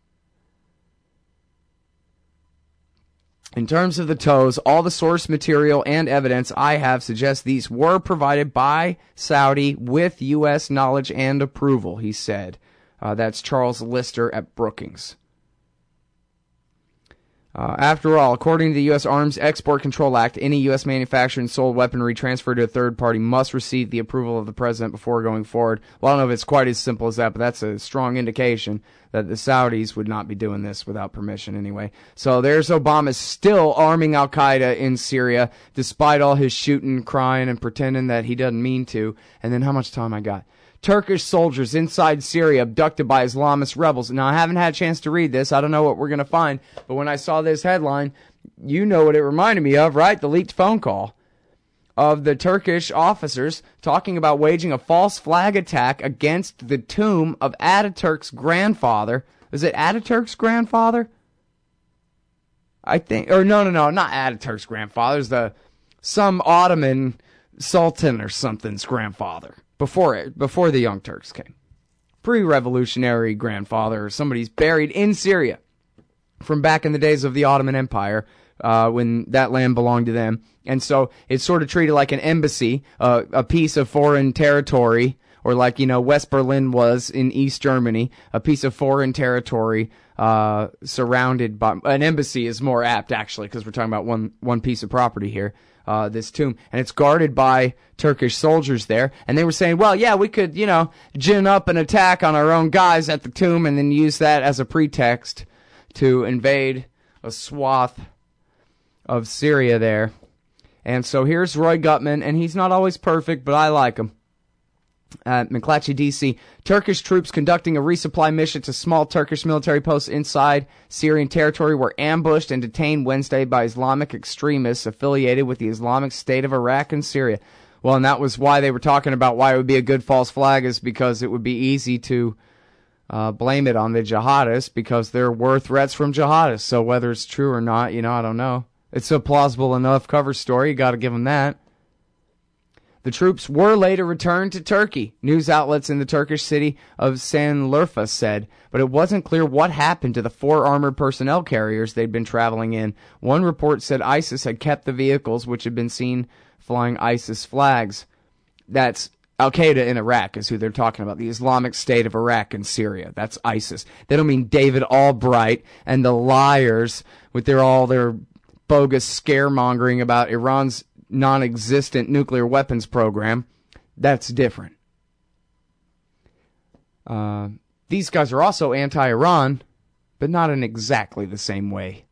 In terms of the tows, all the source material and evidence I have suggests these were provided by Saudi with U S knowledge and approval, he said. Uh, that's Charles Lister at Brookings. Uh, after all, according to the U S Arms Export Control Act, any U S manufactured and sold weaponry transferred to a third party must receive the approval of the president before going forward. Well, I don't know if it's quite as simple as that, but that's a strong indication that the Saudis would not be doing this without permission anyway. So there's Obama still arming Al-Qaeda in Syria, despite all his shooting, crying, and pretending that he doesn't mean to. And then how much time I got? Turkish soldiers inside Syria abducted by Islamist rebels. Now, I haven't had a chance to read this. I don't know what we're going to find. But when I saw this headline, you know what it reminded me of, right? The leaked phone call of the Turkish officers talking about waging a false flag attack against the tomb of Ataturk's grandfather. Was it Ataturk's grandfather? I think, or no, no, no, not Ataturk's grandfather. It's the, some Ottoman Sultan or something's grandfather. Before it, before the Young Turks came. Pre-revolutionary grandfather, or somebody's buried in Syria from back in the days of the Ottoman Empire, uh, when that land belonged to them. And so it's sort of treated like an embassy, uh, a piece of foreign territory, or like, you know, West Berlin was in East Germany, a piece of foreign territory, uh, surrounded by, an embassy is more apt actually, because we're talking about one, one piece of property here. Uh, this tomb, and it's guarded by Turkish soldiers there, and they were saying, well, yeah, we could, you know, gin up an attack on our own guys at the tomb and then use that as a pretext to invade a swath of Syria there. And so here's Roy Gutman, and he's not always perfect, but I like him. At McClatchy, D C, Turkish troops conducting a resupply mission to small Turkish military posts inside Syrian territory were ambushed and detained Wednesday by Islamic extremists affiliated with the Islamic State of Iraq and Syria. Well, and that was why they were talking about why it would be a good false flag, is because it would be easy to uh, blame it on the jihadists, because there were threats from jihadists. So whether it's true or not, you know, I don't know. It's a plausible enough cover story. You got to give them that. The troops were later returned to Turkey, news outlets in the Turkish city of Sanliurfa said, but it wasn't clear what happened to the four armored personnel carriers they'd been traveling in. One report said ISIS had kept the vehicles, which had been seen flying ISIS flags. That's Al-Qaeda in Iraq is who they're talking about, the Islamic State of Iraq and Syria. That's ISIS. They don't mean David Albright and the liars with their all their bogus scaremongering about Iran's non-existent nuclear weapons program. That's different. Uh, these guys are also anti-Iran, but not in exactly the same way.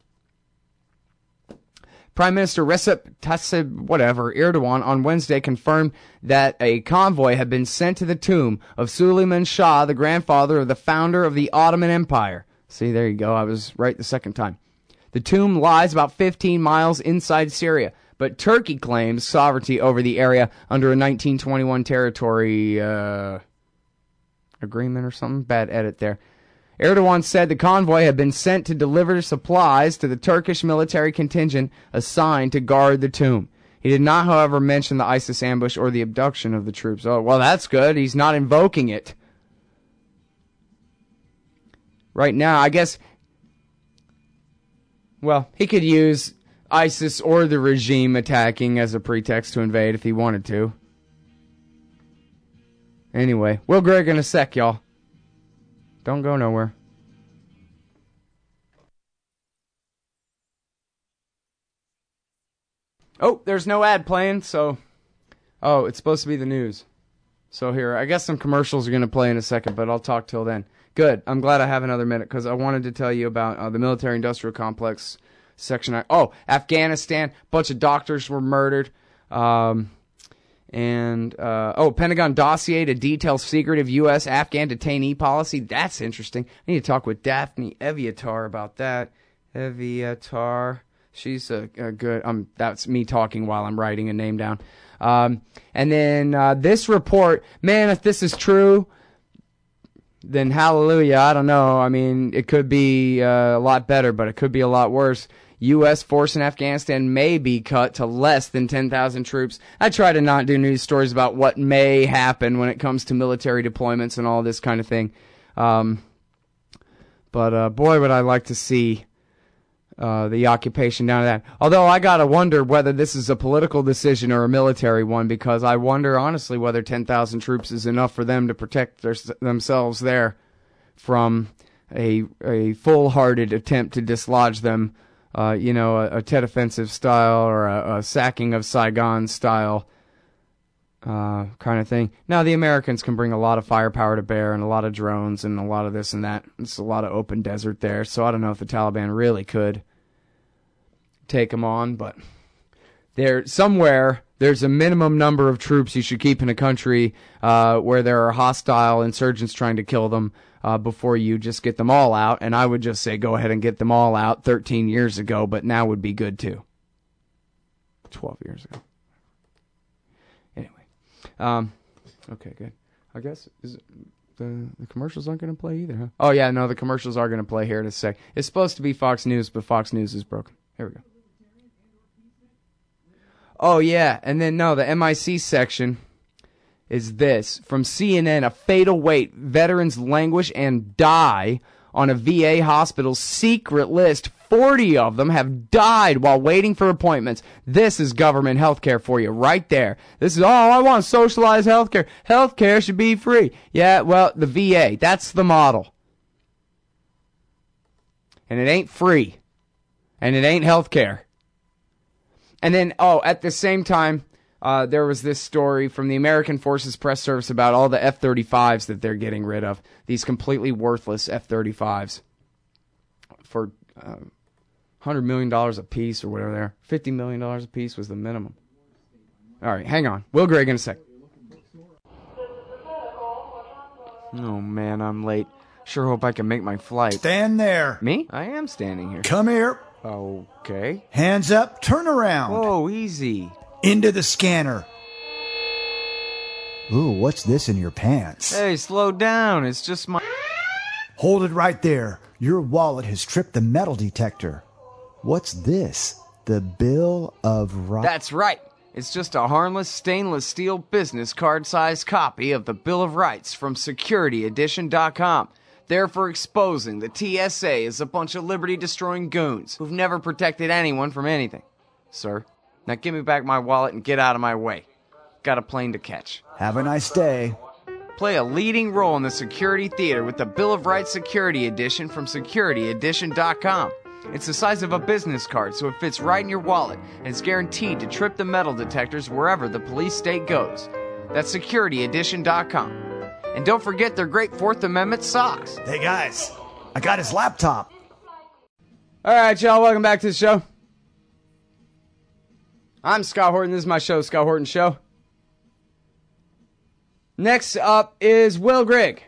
Prime Minister Recep Tayyip, whatever, Erdogan on Wednesday confirmed that a convoy had been sent to the tomb of Suleiman Shah, the grandfather of the founder of the Ottoman Empire. See, there you go. I was right the second time. The tomb lies about fifteen miles inside Syria, but Turkey claims sovereignty over the area under a nineteen twenty-one territory uh, agreement or something. Bad edit there. Erdogan said the convoy had been sent to deliver supplies to the Turkish military contingent assigned to guard the tomb. He did not, however, mention the ISIS ambush or the abduction of the troops. Oh, well, that's good. He's not invoking it. Right now, I guess, well, he could use ISIS or the regime attacking as a pretext to invade if he wanted to. Anyway, Will Greg in a sec, y'all. Don't go nowhere. Oh, there's no ad playing, so... Oh, it's supposed to be the news. So here, I guess some commercials are going to play in a second, but I'll talk till then. Good. I'm glad I have another minute, because I wanted to tell you about uh, the military-industrial complex section. I, oh, Afghanistan. A bunch of doctors were murdered. Um... And, uh, oh, Pentagon dossier to detail secretive U S Afghan detainee policy. That's interesting. I need to talk with Daphne Eviatar about that. Eviatar. She's a, a good, um, that's me talking while I'm writing a name down. Um, and then, uh, this report, man, if this is true, then hallelujah. I don't know. I mean, it could be uh, a lot better, but it could be a lot worse. U S force in Afghanistan may be cut to less than ten thousand troops. I try to not do news stories about what may happen when it comes to military deployments and all this kind of thing. Um, but uh, boy, would I like to see uh, the occupation down to that. Although I gotta wonder whether this is a political decision or a military one, because I wonder honestly whether ten thousand troops is enough for them to protect their, themselves there from a a full-hearted attempt to dislodge them. Uh, you know, a, a Tet Offensive style or a, a sacking of Saigon style uh, kind of thing. Now, the Americans can bring a lot of firepower to bear and a lot of drones and a lot of this and that. It's a lot of open desert there, so I don't know if the Taliban really could take them on, but there somewhere there's a minimum number of troops you should keep in a country uh, where there are hostile insurgents trying to kill them. Uh, before you just get them all out, and I would just say go ahead and get them all out thirteen years ago, but now would be good too. twelve years ago. Anyway. Um, okay, good. I guess is it, the, the commercials aren't going to play either, huh? Oh, yeah, no, the commercials are going to play here in a sec. It's supposed to be Fox News, but Fox News is broken. Here we go. Oh, yeah, and then, no, the M I C section is this. From C N N, a fatal wait. Veterans languish and die on a V A hospital's secret list. forty of them have died while waiting for appointments. This is government health care for you right there. This is, oh, I want socialized health care. Health care should be free. Yeah, well, the V A, that's the model. And it ain't free. And it ain't health care. And then, oh, at the same time, Uh, there was this story from the American Forces Press Service about all the F thirty-fives that they're getting rid of. These completely worthless F thirty-fives for uh, one hundred million dollars a piece or whatever they are. fifty million dollars a piece was the minimum. All right, hang on. Will Grigg in a sec. Oh, man, I'm late. Sure hope I can make my flight. Stand there. Me? I am standing here. Come here. Okay. Hands up. Turn around. Whoa, easy. Into the scanner. Ooh, what's this in your pants? Hey, slow down. It's just my... Hold it right there. Your wallet has tripped the metal detector. What's this? The Bill of Rights? That's right. It's just a harmless stainless steel business card-sized copy of the Bill of Rights from security edition dot com. They're for exposing the T S A as a bunch of liberty-destroying goons who've never protected anyone from anything. Sir? Now give me back my wallet and get out of my way. Got a plane to catch. Have a nice day. Play a leading role in the security theater with the Bill of Rights Security Edition from security edition dot com. It's the size of a business card, so it fits right in your wallet, and it's guaranteed to trip the metal detectors wherever the police state goes. That's security edition dot com. And don't forget their great Fourth Amendment socks. Hey guys, I got his laptop. All right, y'all, welcome back to the show. I'm Scott Horton. This is my show, Scott Horton Show. Next up is Will Grigg.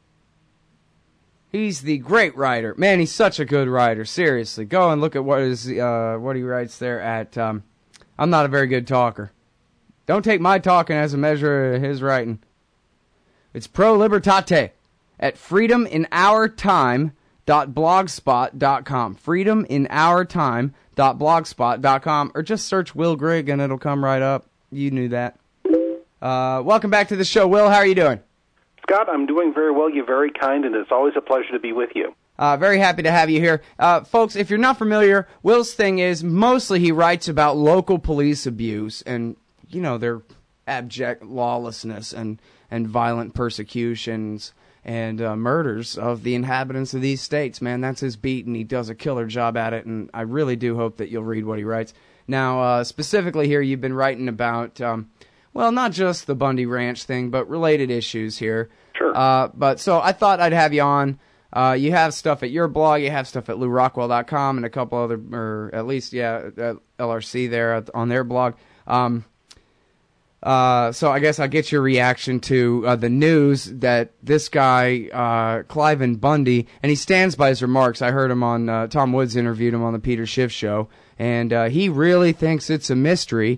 He's the great writer. Man, he's such a good writer. Seriously, go and look at what is uh, what he writes there at. Um, I'm not a very good talker. Don't take my talking as a measure of his writing. It's Pro Libertate at freedom in our time dot blogspot dot com. freedom in our time dot blogspot dot com, or just search Will Grigg and it'll come right up. You knew that. Uh, welcome back to the show, Will. How are you doing? Scott, I'm doing very well. You're very kind, and it's always a pleasure to be with you. Uh, very happy to have you here. Uh, folks, if you're not familiar, Will's thing is mostly he writes about local police abuse and, you know, their abject lawlessness and, and violent persecutions and uh, murders of the inhabitants of these states. Man, that's his beat, and he does a killer job at it, and I really do hope that you'll read what he writes. Now, uh, specifically here, you've been writing about, um, well, not just the Bundy Ranch thing, but related issues here. Sure. Uh, but so I thought I'd have you on. Uh, you have stuff at your blog, you have stuff at lou rockwell dot com, and a couple other, or at least, yeah, at L R C there on their blog. Um, Uh, so I guess I'll get your reaction to uh, the news that this guy, uh, Cliven Bundy, and he stands by his remarks. I heard him on, uh, Tom Woods interviewed him on the Peter Schiff show, and uh, he really thinks it's a mystery.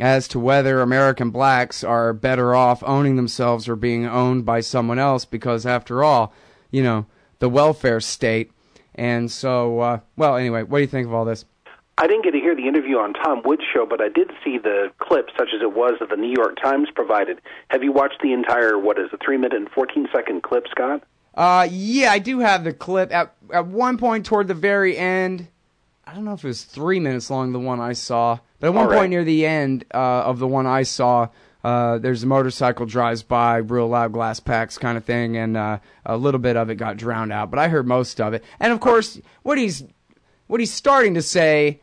as to whether American blacks are better off owning themselves or being owned by someone else, because after all, you know, the welfare state. And so, uh, well, anyway, what do you think of all this? I didn't get to hear the interview on Tom Wood's show, but I did see the clip, such as it was, that the New York Times provided. Have you watched the entire, what is it, three minute and fourteen second clip, Scott? Uh, yeah, I do have the clip. At, at one point toward the very end, I don't know if it was three minutes long, the one I saw, but at one All right. point near the end uh, of the one I saw, uh, there's a motorcycle drives by, real loud glass packs kind of thing, and uh, a little bit of it got drowned out, but I heard most of it. And of course, what he's what he's starting to say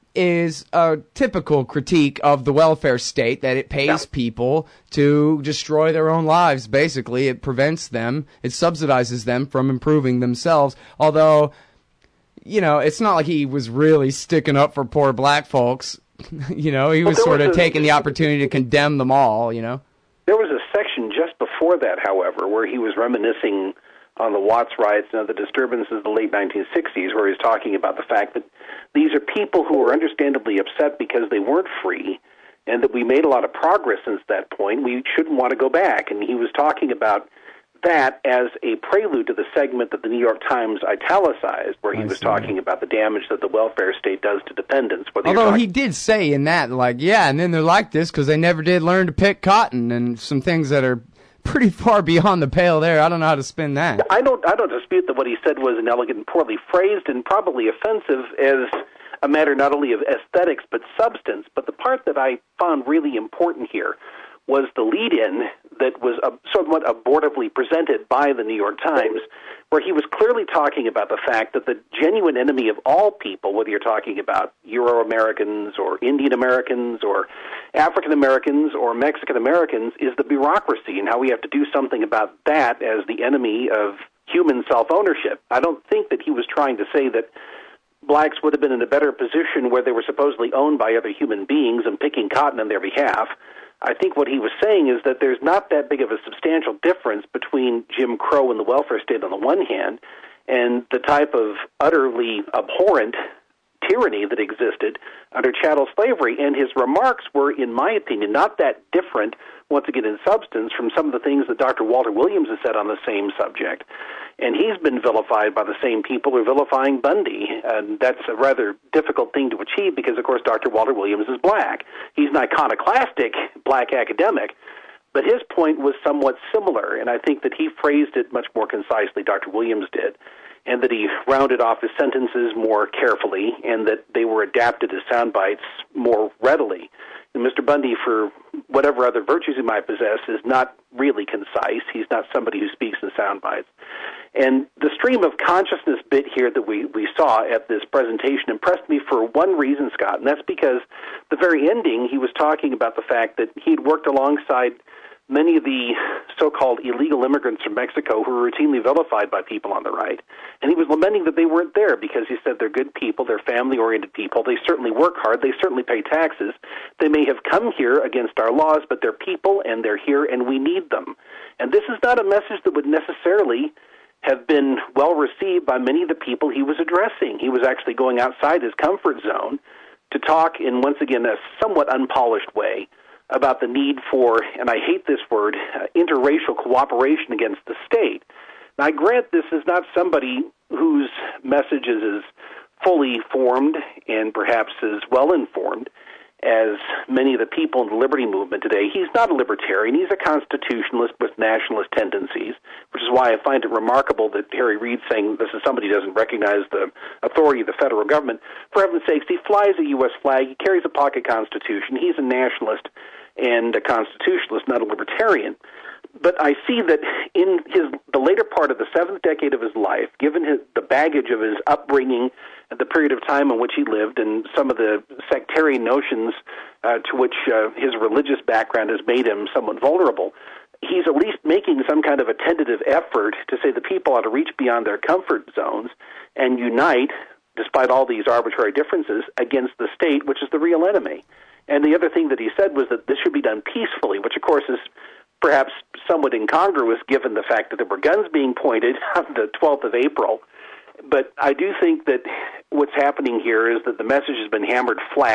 is a typical critique of the welfare state, that it pays Yeah. people to destroy their own lives. Basically, it prevents them, it subsidizes them from improving themselves. Although, you know, it's not like he was really sticking up for poor black folks. You know, he was Well, sort was of a- taking the opportunity to condemn them all, you know. There was a section just before that, however, where he was reminiscing on the Watts riots and other disturbances of the late nineteen sixties, where he was talking about the fact that these are people who are understandably upset because they weren't free, and that we made a lot of progress since that point. We shouldn't want to go back. And he was talking about that as a prelude to the segment that the New York Times italicized, where he I was see. talking about the damage that the welfare state does to dependents. Whether you're Although talking- he did say in that, like, yeah, and then they're like this because they never did learn to pick cotton, and some things that are pretty far beyond the pale there. I don't know how to spin that. I don't I don't dispute that what he said was inelegant and poorly phrased and probably offensive as a matter not only of aesthetics but substance. But the part that I found really important here was the lead-in that was uh, somewhat abortively presented by the New York Times, where he was clearly talking about the fact that the genuine enemy of all people, whether you're talking about Euro-Americans or Indian-Americans or African-Americans or Mexican-Americans, is the bureaucracy and how we have to do something about that as the enemy of human self-ownership. I don't think that he was trying to say that blacks would have been in a better position where they were supposedly owned by other human beings and picking cotton on their behalf. I think what he was saying is that there's not that big of a substantial difference between Jim Crow and the welfare state on the one hand and the type of utterly abhorrent tyranny that existed under chattel slavery. And his remarks were, in my opinion, not that different, once again in substance, from some of the things that Doctor Walter Williams has said on the same subject. And he's been vilified by the same people who are vilifying Bundy. And that's a rather difficult thing to achieve because, of course, Doctor Walter Williams is black. He's an iconoclastic black academic, but his point was somewhat similar, and I think that he phrased it much more concisely, Doctor Williams did, and that he rounded off his sentences more carefully, and that they were adapted as sound bites more readily. And Mister Bundy, for whatever other virtues he might possess, is not really concise. He's not somebody who speaks in sound bites. And the stream of consciousness bit here that we, we saw at this presentation impressed me for one reason, Scott, and that's because the very ending, he was talking about the fact that he'd worked alongside many of the so-called illegal immigrants from Mexico who were routinely vilified by people on the right. And he was lamenting that they weren't there because he said they're good people, they're family-oriented people, they certainly work hard, they certainly pay taxes. They may have come here against our laws, but they're people and they're here and we need them. And this is not a message that would necessarily have been well received by many of the people he was addressing. He was actually going outside his comfort zone to talk in, once again, a somewhat unpolished way about the need for, and I hate this word, uh, interracial cooperation against the state. Now, I grant this is not somebody whose message is as fully formed and perhaps as well-informed as many of the people in the liberty movement today. He's not a libertarian. He's a constitutionalist with nationalist tendencies, which is why I find it remarkable that Harry Reid's saying this is somebody who doesn't recognize the authority of the federal government. For heaven's sakes, he flies a U S flag. He carries a pocket constitution. He's a nationalist and a constitutionalist, not a libertarian. But I see that in his the later part of the seventh decade of his life, given his, the baggage of his upbringing and the period of time in which he lived and some of the sectarian notions uh, to which uh, his religious background has made him somewhat vulnerable, he's at least making some kind of a tentative effort to say the people ought to reach beyond their comfort zones and unite, despite all these arbitrary differences, against the state, which is the real enemy. And the other thing that he said was that this should be done peacefully, which, of course, is perhaps somewhat incongruous given the fact that there were guns being pointed on the twelfth of April. But I do think that what's happening here is that the message has been hammered flat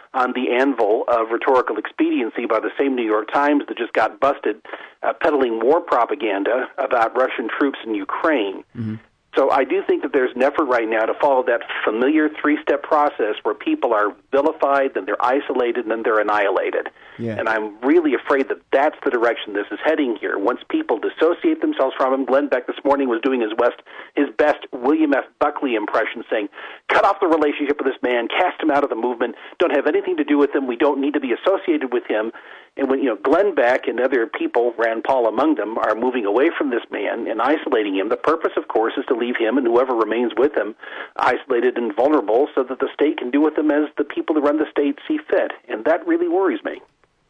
on the anvil of rhetorical expediency by the same New York Times that just got busted uh, peddling war propaganda about Russian troops in Ukraine. Mm-hmm. So I do think that there's an effort right now to follow that familiar three-step process where people are vilified, then they're isolated, and then they're annihilated. Yeah. And I'm really afraid that that's the direction this is heading here. Once people dissociate themselves from him, Glenn Beck this morning was doing his, West, his best William F. Buckley impression, saying, cut off the relationship with this man, cast him out of the movement, don't have anything to do with him, we don't need to be associated with him. And when, you know, Glenn Beck and other people, Rand Paul among them, are moving away from this man and isolating him, the purpose, of course, is to leave him and whoever remains with him isolated and vulnerable so that the state can do with them as the people who run the state see fit. And that really worries me.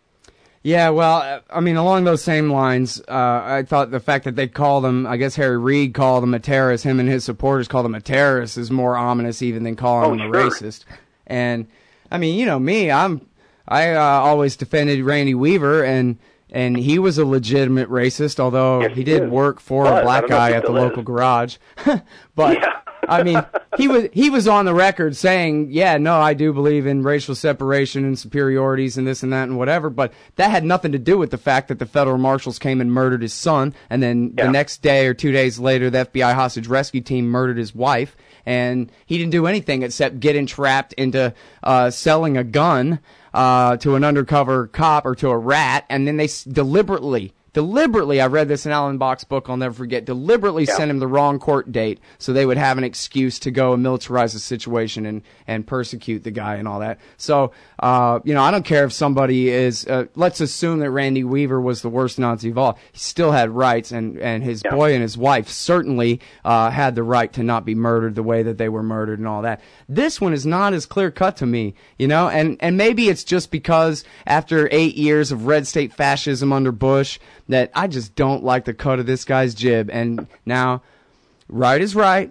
Yeah, well, I mean, along those same lines, uh, I thought the fact that they called him, I guess Harry Reid called him a terrorist, him and his supporters called him a terrorist, is more ominous even than calling oh, him sure. a racist. And, I mean, you know, me, I'm... I uh, always defended Randy Weaver, and and he was a legitimate racist, although yes, he did is. work for but, a black guy at the is. local garage. But yeah. I mean, he was he was on the record saying, "Yeah, no, I do believe in racial separation and superiorities and this and that and whatever." But that had nothing to do with the fact that the federal marshals came and murdered his son, and then yeah. the next day or two days later, the F B I hostage rescue team murdered his wife. And he didn't do anything except get entrapped into uh, selling a gun uh, to an undercover cop or to a rat, and then they s- deliberately, deliberately, I read this in Alan Bach's book, I'll never forget, deliberately yeah. sent him the wrong court date so they would have an excuse to go and militarize the situation and, and persecute the guy and all that. So, uh, you know, I don't care if somebody is, uh, let's assume that Randy Weaver was the worst Nazi of all. He still had rights, and, and his yeah. boy and his wife certainly uh, had the right to not be murdered the way that they were murdered and all that. This one is not as clear-cut to me, you know, and, and maybe it's just because after eight years of red state fascism under Bush that I just don't like the cut of this guy's jib. And now, right is right.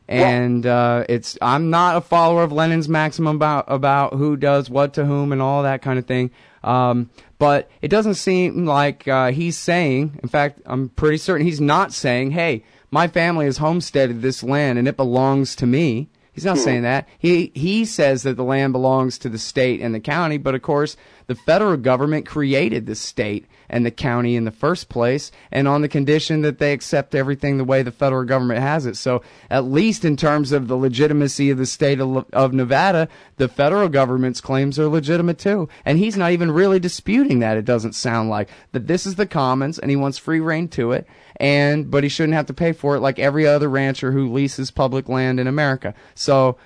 And uh, it's I'm not a follower of Lenin's maxim about about who does what to whom and all that kind of thing. Um, but it doesn't seem like uh, he's saying, in fact, I'm pretty certain he's not saying, hey, my family has homesteaded this land and it belongs to me. He's not saying that. He he says that the land belongs to the state and the county, but of course the federal government created the state and the county in the first place, and on the condition that they accept everything the way the federal government has it. So at least in terms of the legitimacy of the state of, of Nevada, the federal government's claims are legitimate too. And he's not even really disputing that, it doesn't sound like. That this is the commons and he wants free reign to it, and but he shouldn't have to pay for it like every other rancher who leases public land in America. So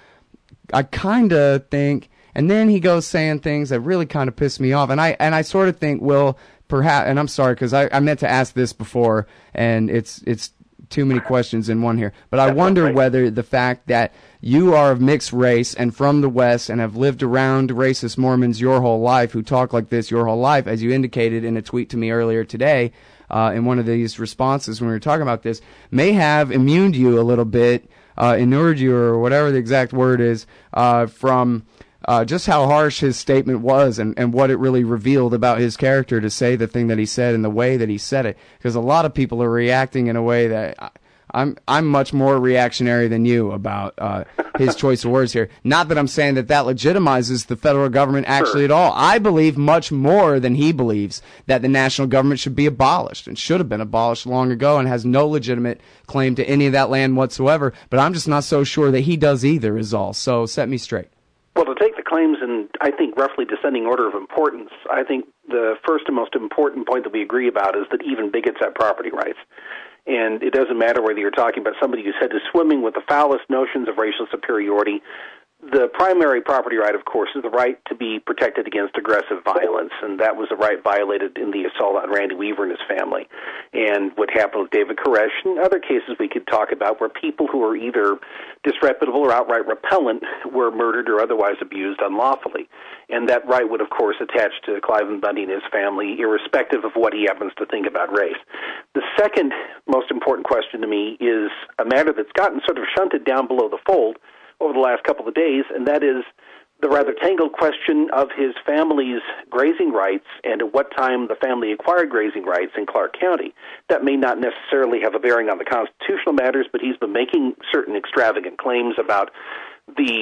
I kind of think, and then he goes saying things that really kind of piss me off. And I and I sort of think, well, perhaps, and I'm sorry because I, I meant to ask this before, and it's it's too many questions in one here. But I wonder whether the fact that you are of mixed race and from the West and have lived around racist Mormons your whole life who talk like this your whole life, as you indicated in a tweet to me earlier today, uh, in one of these responses when we were talking about this, may have immuned you a little bit, uh, inured you, or whatever the exact word is, uh, from uh, just how harsh his statement was and, and what it really revealed about his character to say the thing that he said and the way that he said it. Because a lot of people are reacting in a way that I, I'm I'm much more reactionary than you about uh, his choice of words here. Not that I'm saying that that legitimizes the federal government actually at all. I believe much more than he believes that the national government should be abolished and should have been abolished long ago and has no legitimate claim to any of that land whatsoever. But I'm just not so sure that he does either is all. So set me straight. Well, to take the claims in, I think, roughly descending order of importance, I think the first and most important point that we agree about is that even bigots have property rights. And it doesn't matter whether you're talking about somebody who's head to swimming with the foulest notions of racial superiority. The primary property right, of course, is the right to be protected against aggressive violence, and that was a right violated in the assault on Randy Weaver and his family. And what happened with David Koresh and other cases we could talk about where people who were either disreputable or outright repellent were murdered or otherwise abused unlawfully. And that right would, of course, attach to Cliven Bundy and his family, irrespective of what he happens to think about race. The second most important question to me is a matter that's gotten sort of shunted down below the fold over the last couple of days, and that is the rather tangled question of his family's grazing rights and at what time the family acquired grazing rights in Clark County. That may not necessarily have a bearing on the constitutional matters, but he's been making certain extravagant claims about the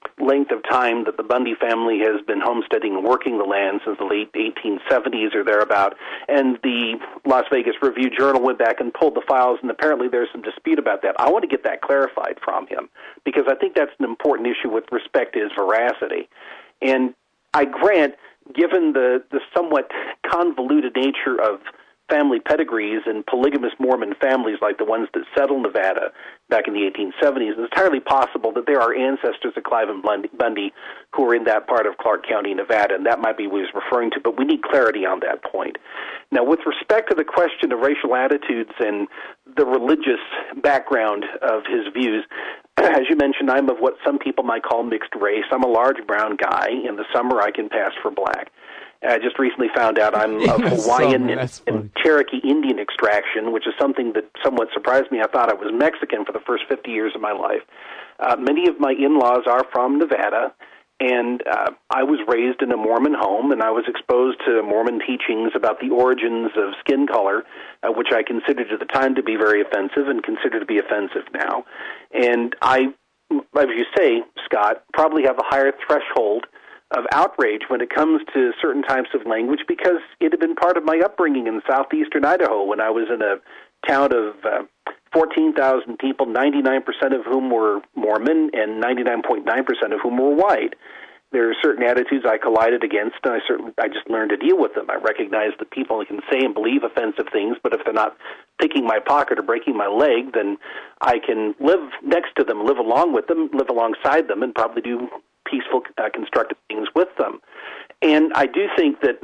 length of time that the Bundy family has been homesteading and working the land since the late eighteen seventies or thereabout. And the Las Vegas Review-Journal went back and pulled the files, and apparently there's some dispute about that. I want to get that clarified from him, because I think that's an important issue with respect to his veracity. And I grant, given the, the somewhat convoluted nature of family pedigrees and polygamous Mormon families like the ones that settled Nevada back in the eighteen seventies, it's entirely possible that there are ancestors of Cliven Bundy who are in that part of Clark County, Nevada, and that might be what he's referring to, but we need clarity on that point. Now, with respect to the question of racial attitudes and the religious background of his views, as you mentioned, I'm of what some people might call mixed race. I'm a large brown guy. In the summer, I can pass for black. I just recently found out I'm of Hawaiian and, and Cherokee Indian extraction, which is something that somewhat surprised me. I thought I was Mexican for the first fifty years of my life. Uh, many of my in-laws are from Nevada, and uh, I was raised in a Mormon home, and I was exposed to Mormon teachings about the origins of skin color, uh, which I considered at the time to be very offensive and consider to be offensive now. And I, as you say, Scott, probably have a higher threshold of outrage when it comes to certain types of language, because it had been part of my upbringing in southeastern Idaho when I was in a town of uh, fourteen thousand people, ninety-nine percent of whom were Mormon and ninety-nine point nine percent of whom were white. There are certain attitudes I collided against, and I certainly I just learned to deal with them. I recognize that people can say and believe offensive things, but if they're not picking my pocket or breaking my leg, then I can live next to them, live along with them, live alongside them, and probably do peaceful, uh, constructive things with them. And I do think that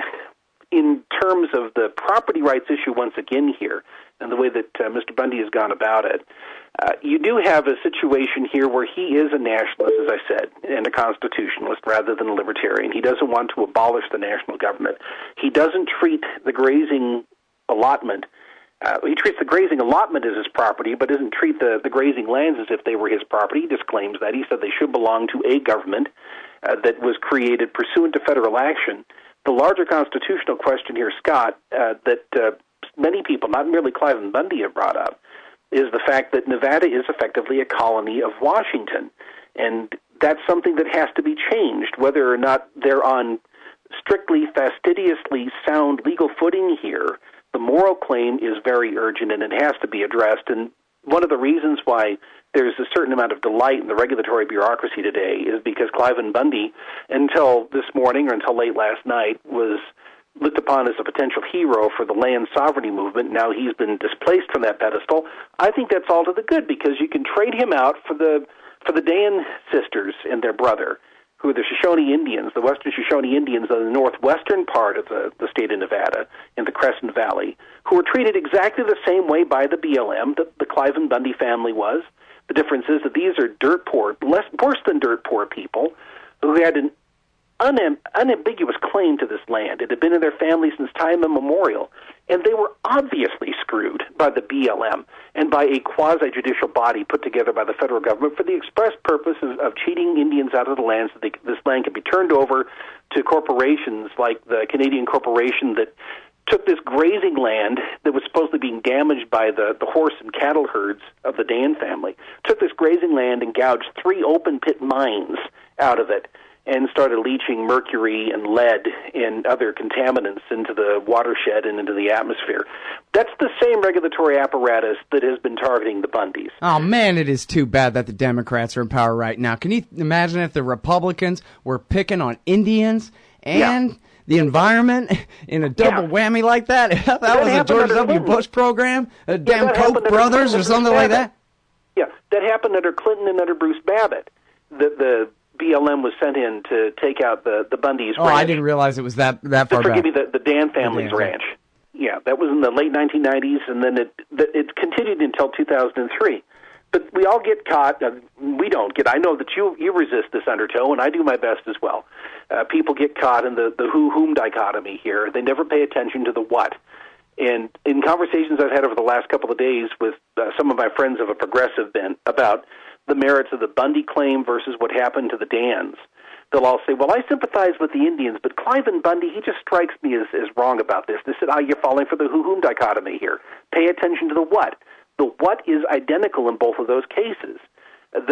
in terms of the property rights issue once again here, and the way that uh, Mister Bundy has gone about it, uh, you do have a situation here where he is a nationalist, as I said, and a constitutionalist rather than a libertarian. He doesn't want to abolish the national government. He doesn't treat the grazing allotment Uh, he treats the grazing allotment as his property, but doesn't treat the, the grazing lands as if they were his property. He disclaims that. He said they should belong to a government uh, that was created pursuant to federal action. The larger constitutional question here, Scott, uh, that uh, many people, not merely Cliven Bundy, have brought up, is the fact that Nevada is effectively a colony of Washington. And that's something that has to be changed, whether or not they're on strictly, fastidiously sound legal footing here. The moral claim is very urgent, and it has to be addressed. And one of the reasons why there's a certain amount of delight in the regulatory bureaucracy today is because Cliven Bundy, until this morning or until late last night, was looked upon as a potential hero for the land sovereignty movement. Now he's been displaced from that pedestal. I think that's all to the good, because you can trade him out for the for the Dan sisters and their brother, who are the Shoshone Indians, the Western Shoshone Indians of the northwestern part of the, the state of Nevada, in the Crescent Valley, who were treated exactly the same way by the B L M that the Cliven Bundy family was. The difference is that these are dirt poor, less worse than dirt poor people, who had an unam- unambiguous claim to this land. It had been in their family since time immemorial, and they were obviously screwed by the B L M and by a quasi-judicial body put together by the federal government for the express purpose of, of cheating Indians out of the land so they, this land could be turned over to corporations like the Canadian corporation that took this grazing land that was supposedly being damaged by the, the horse and cattle herds of the Dan family, took this grazing land and gouged three open-pit mines out of it, and started leaching mercury and lead and other contaminants into the watershed and into the atmosphere. That's the same regulatory apparatus that has been targeting the Bundys. Oh, man, it is too bad that the Democrats are in power right now. Can you imagine if the Republicans were picking on Indians and yeah. the environment in a double yeah. whammy like that? That, that was a George W. Bush program? A damn yeah, Koch brothers or something like that? Yeah, that happened under Clinton and under Bruce Babbitt. The, the B L M was sent in to take out the, the Bundys' oh, ranch. I didn't realize it was that, that far Forgive back. me, the, the Dan family's the Dan ranch. ranch. Yeah, that was in the late nineteen nineties, and then it it continued until two thousand three. But we all get caught. Uh, we don't get. I know that you you resist this undertow, and I do my best as well. Uh, people get caught in the, the who-whom dichotomy here. They never pay attention to the what. And in conversations I've had over the last couple of days with uh, some of my friends of a progressive bent about the merits of the Bundy claim versus what happened to the Dans, they'll all say, well, I sympathize with the Indians, but Cliven Bundy, he just strikes me as, as wrong about this. They said, oh, you're falling for the who-whom dichotomy here. Pay attention to the what. The what is identical in both of those cases. The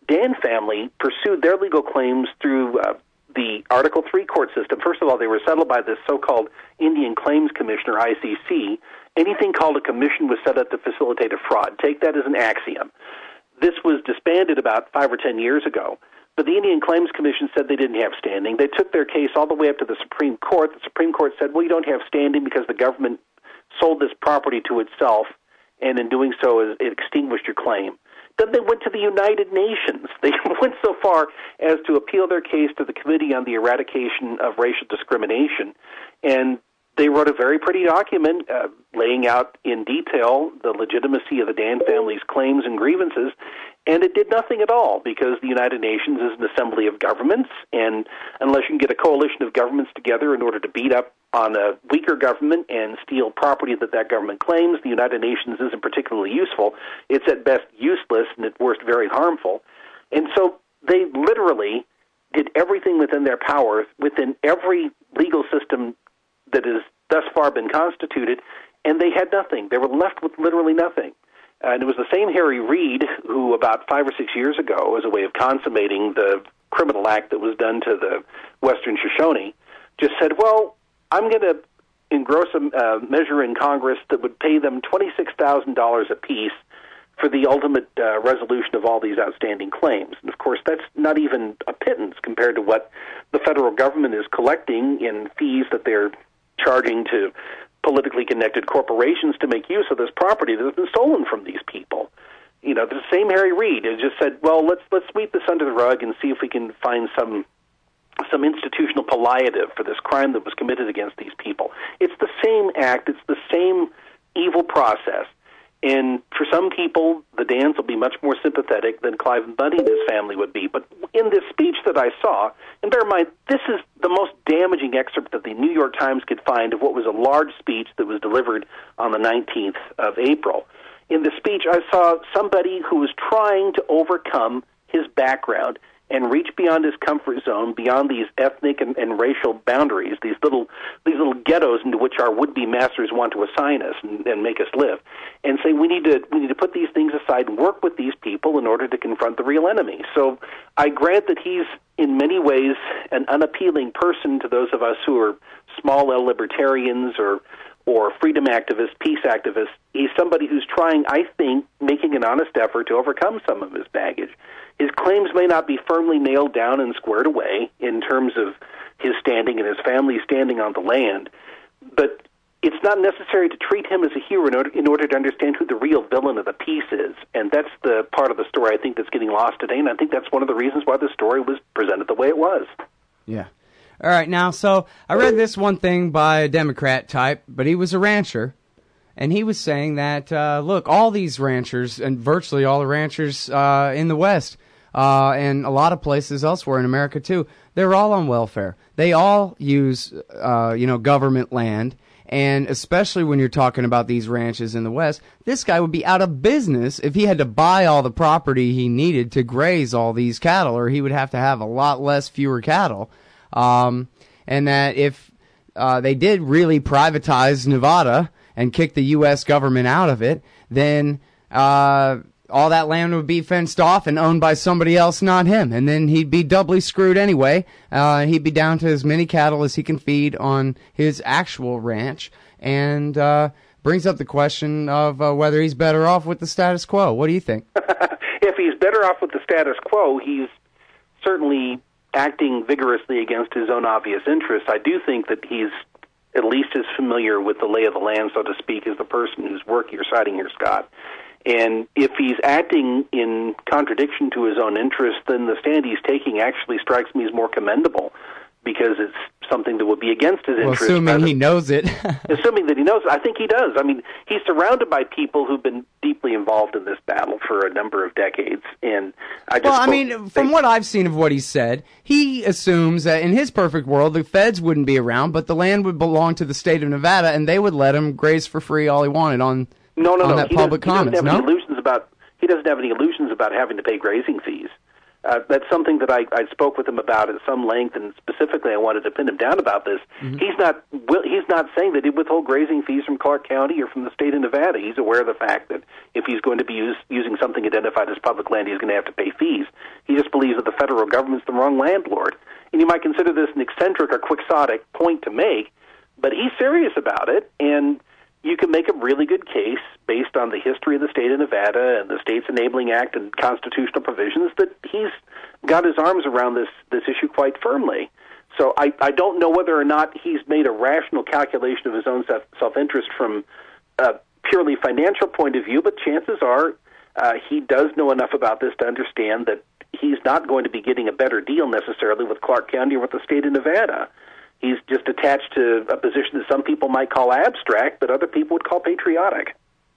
Dan family pursued their legal claims through uh, the Article three court system. First of all, they were settled by this so-called Indian Claims Commission, or I C C. Anything called a commission was set up to facilitate a fraud. Take that as an axiom. This was disbanded about five or ten years ago. But the Indian Claims Commission said they didn't have standing. They took their case all the way up to the Supreme Court. The Supreme Court said, well, you don't have standing because the government sold this property to itself, and in doing so, it extinguished your claim. Then they went to the United Nations. They went so far as to appeal their case to the Committee on the Eradication of Racial Discrimination, and they wrote a very pretty document uh, laying out in detail the legitimacy of the Dan family's claims and grievances, and it did nothing at all because the United Nations is an assembly of governments, and unless you can get a coalition of governments together in order to beat up on a weaker government and steal property that that government claims, the United Nations isn't particularly useful. It's at best useless and at worst very harmful. And so they literally did everything within their power, within every legal system that has thus far been constituted, and they had nothing. They were left with literally nothing. And it was the same Harry Reid who, about five or six years ago, as a way of consummating the criminal act that was done to the Western Shoshone, just said, well, I'm going to engross a uh, measure in Congress that would pay them twenty-six thousand dollars apiece for the ultimate uh, resolution of all these outstanding claims. And, of course, that's not even a pittance compared to what the federal government is collecting in fees that they're charging to politically connected corporations to make use of this property that has been stolen from these people. You know, the same Harry Reid has just said, well, let's let's sweep this under the rug and see if we can find some some institutional palliative for this crime that was committed against these people. It's the same act. It's the same evil process. And for some people, the Dans will be much more sympathetic than Clive Bundy and his family would be. But in this speech that I saw, and bear in mind, this is the most damaging excerpt that the New York Times could find of what was a large speech that was delivered on the nineteenth of April. In the speech, I saw somebody who was trying to overcome his background and reach beyond his comfort zone, beyond these ethnic and, and racial boundaries, these little these little ghettos into which our would-be masters want to assign us and, and make us live, and say we need to we need to put these things aside and work with these people in order to confront the real enemy. So I grant that he's in many ways an unappealing person to those of us who are small L libertarians or or freedom activists, peace activists. He's somebody who's trying, I think, making an honest effort to overcome some of his baggage. His claims may not be firmly nailed down and squared away in terms of his standing and his family's standing on the land, but it's not necessary to treat him as a hero in order, in order to understand who the real villain of the piece is, and that's the part of the story I think that's getting lost today, and I think that's one of the reasons why the story was presented the way it was. Yeah. All right, now, so I read this one thing by a Democrat type, but he was a rancher, and he was saying that, uh, look, all these ranchers, and virtually all the ranchers uh, in the West, uh, and a lot of places elsewhere in America too, they're all on welfare. They all use, uh, you know, government land, and especially when you're talking about these ranches in the West, this guy would be out of business if he had to buy all the property he needed to graze all these cattle, or he would have to have a lot less, fewer cattle. Um, and that if uh, they did really privatize Nevada and kick the U S government out of it, then uh, all that land would be fenced off and owned by somebody else, not him. And then he'd be doubly screwed anyway. Uh, he'd be down to as many cattle as he can feed on his actual ranch. And uh, brings up the question of uh, whether he's better off with the status quo. What do you think? If he's better off with the status quo, he's certainly acting vigorously against his own obvious interests. I do think that he's at least as familiar with the lay of the land, so to speak, as the person whose work you're citing here, Scott. And if he's acting in contradiction to his own interests, then the stand he's taking actually strikes me as more commendable, because it's something that would be against his well, interests. Assuming he knows it. Assuming that he knows it. I think he does. I mean, he's surrounded by people who've been deeply involved in this battle for a number of decades. And I just well, I mean, from what I've seen of what he said, he assumes that in his perfect world, the feds wouldn't be around, but the land would belong to the state of Nevada, and they would let him graze for free all he wanted on, no, no, on no. that he public commons. He doesn't have no? any illusions about, he doesn't have any illusions about having to pay grazing fees. Uh, that's something that I, I spoke with him about at some length, and specifically I wanted to pin him down about this. Mm-hmm. He's not he's not saying that he'd withhold grazing fees from Clark County or from the state of Nevada. He's aware of the fact that if he's going to be use, using something identified as public land, he's going to have to pay fees. He just believes that the federal government's the wrong landlord. And you might consider this an eccentric or quixotic point to make, but he's serious about it, and you can make a really good case based on the history of the state of Nevada and the State's Enabling Act and constitutional provisions that he's got his arms around this, this issue quite firmly. So I, I don't know whether or not he's made a rational calculation of his own self, self-interest from a purely financial point of view, but chances are uh, he does know enough about this to understand that he's not going to be getting a better deal necessarily with Clark County or with the state of Nevada. He's just attached to a position that some people might call abstract, but other people would call patriotic.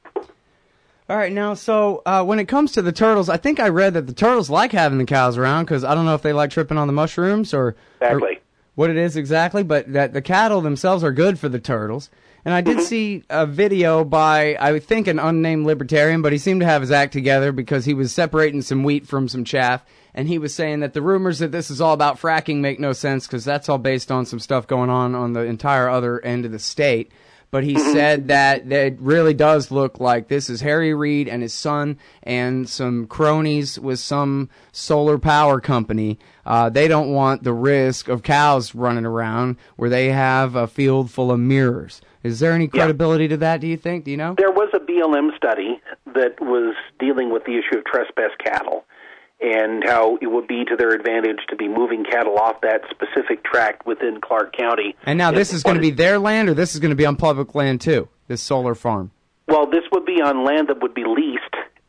All right, now, so uh, when it comes to the turtles, I think I read that the turtles like having the cows around because I don't know if they like tripping on the mushrooms or, exactly. or what it is exactly, but that the cattle themselves are good for the turtles. And I did mm-hmm. see a video by, I think, an unnamed libertarian, but he seemed to have his act together because he was separating some wheat from some chaff. And he was saying that the rumors that this is all about fracking make no sense because that's all based on some stuff going on on the entire other end of the state. But he mm-hmm. said that, that it really does look like this is Harry Reid and his son and some cronies with some solar power company. Uh, they don't want the risk of cows running around where they have a field full of mirrors. Is there any credibility yeah. to that, do you think? Do you know? There was a B L M study that was dealing with the issue of trespass cattle and how it would be to their advantage to be moving cattle off that specific tract within Clark County. And now this is going to be their land, or this is going to be on public land too, this solar farm? Well, this would be on land that would be leased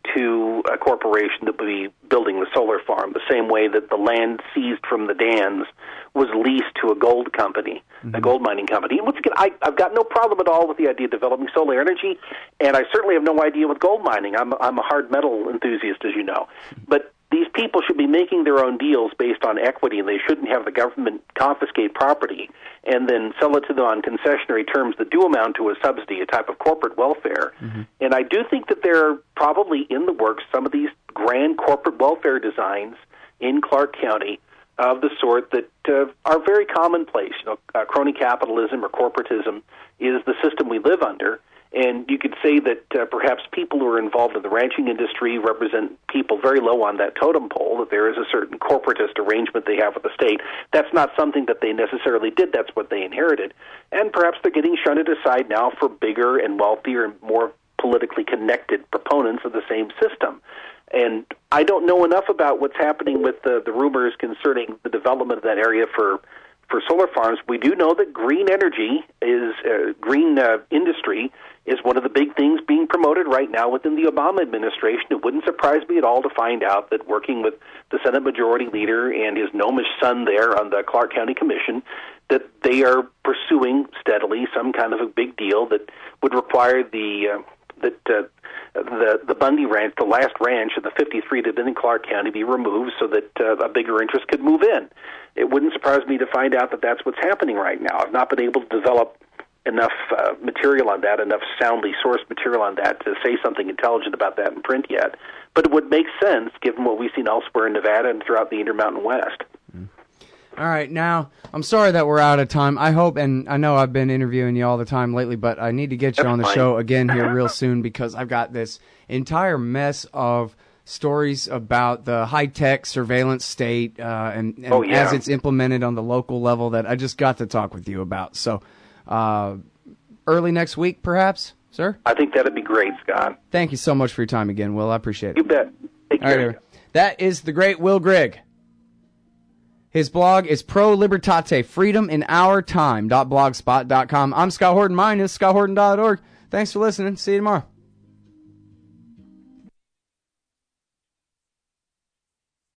to a corporation that would be building the solar farm, the same way that the land seized from the Dans was leased to a gold company, mm-hmm. a gold mining company. And once again, I, I've got no problem at all with the idea of developing solar energy, and I certainly have no idea with gold mining. I'm, I'm a hard metal enthusiast, as you know. But these people should be making their own deals based on equity, and they shouldn't have the government confiscate property and then sell it to them on concessionary terms that do amount to a subsidy, a type of corporate welfare. Mm-hmm. And I do think that there are probably in the works some of these grand corporate welfare designs in Clark County of the sort that uh, are very commonplace. You know, uh, crony capitalism or corporatism is the system we live under. And you could say that uh, perhaps people who are involved in the ranching industry represent people very low on that totem pole, that there is a certain corporatist arrangement they have with the state. That's not something that they necessarily did. That's what they inherited. And perhaps they're getting shunted aside now for bigger and wealthier and more politically connected proponents of the same system. And I don't know enough about what's happening with the, the rumors concerning the development of that area for for solar farms. We do know that green energy is uh, green uh, industry is one of the big things being promoted right now within the Obama administration. It wouldn't surprise me at all to find out that working with the Senate Majority Leader and his gnomish son there on the Clark County Commission, that they are pursuing steadily some kind of a big deal that would require the uh, that uh, the the Bundy Ranch, the last ranch of the fifty-three that had been in Clark County, be removed so that uh, a bigger interest could move in. It wouldn't surprise me to find out that that's what's happening right now. I've not been able to develop enough uh, material on that, enough soundly sourced material on that to say something intelligent about that in print yet. But it would make sense given what we've seen elsewhere in Nevada and throughout the Intermountain West. Mm. All right, now, I'm sorry that we're out of time. I hope, and I know I've been interviewing you all the time lately, but I need to get you That's on the fine. show again here real soon because I've got this entire mess of stories about the high-tech surveillance state uh, and, and oh, yeah. as it's implemented on the local level that I just got to talk with you about. So uh, early next week, perhaps, sir? I think that'd be great, Scott. Thank you so much for your time again, Will. I appreciate it. You bet. Take care. Right, that is the great Will Grigg. His blog is Pro Libertate, freedom in our time dot blogspot dot com. I'm Scott Horton. Mine is scott horton dot org. Thanks for listening. See you tomorrow.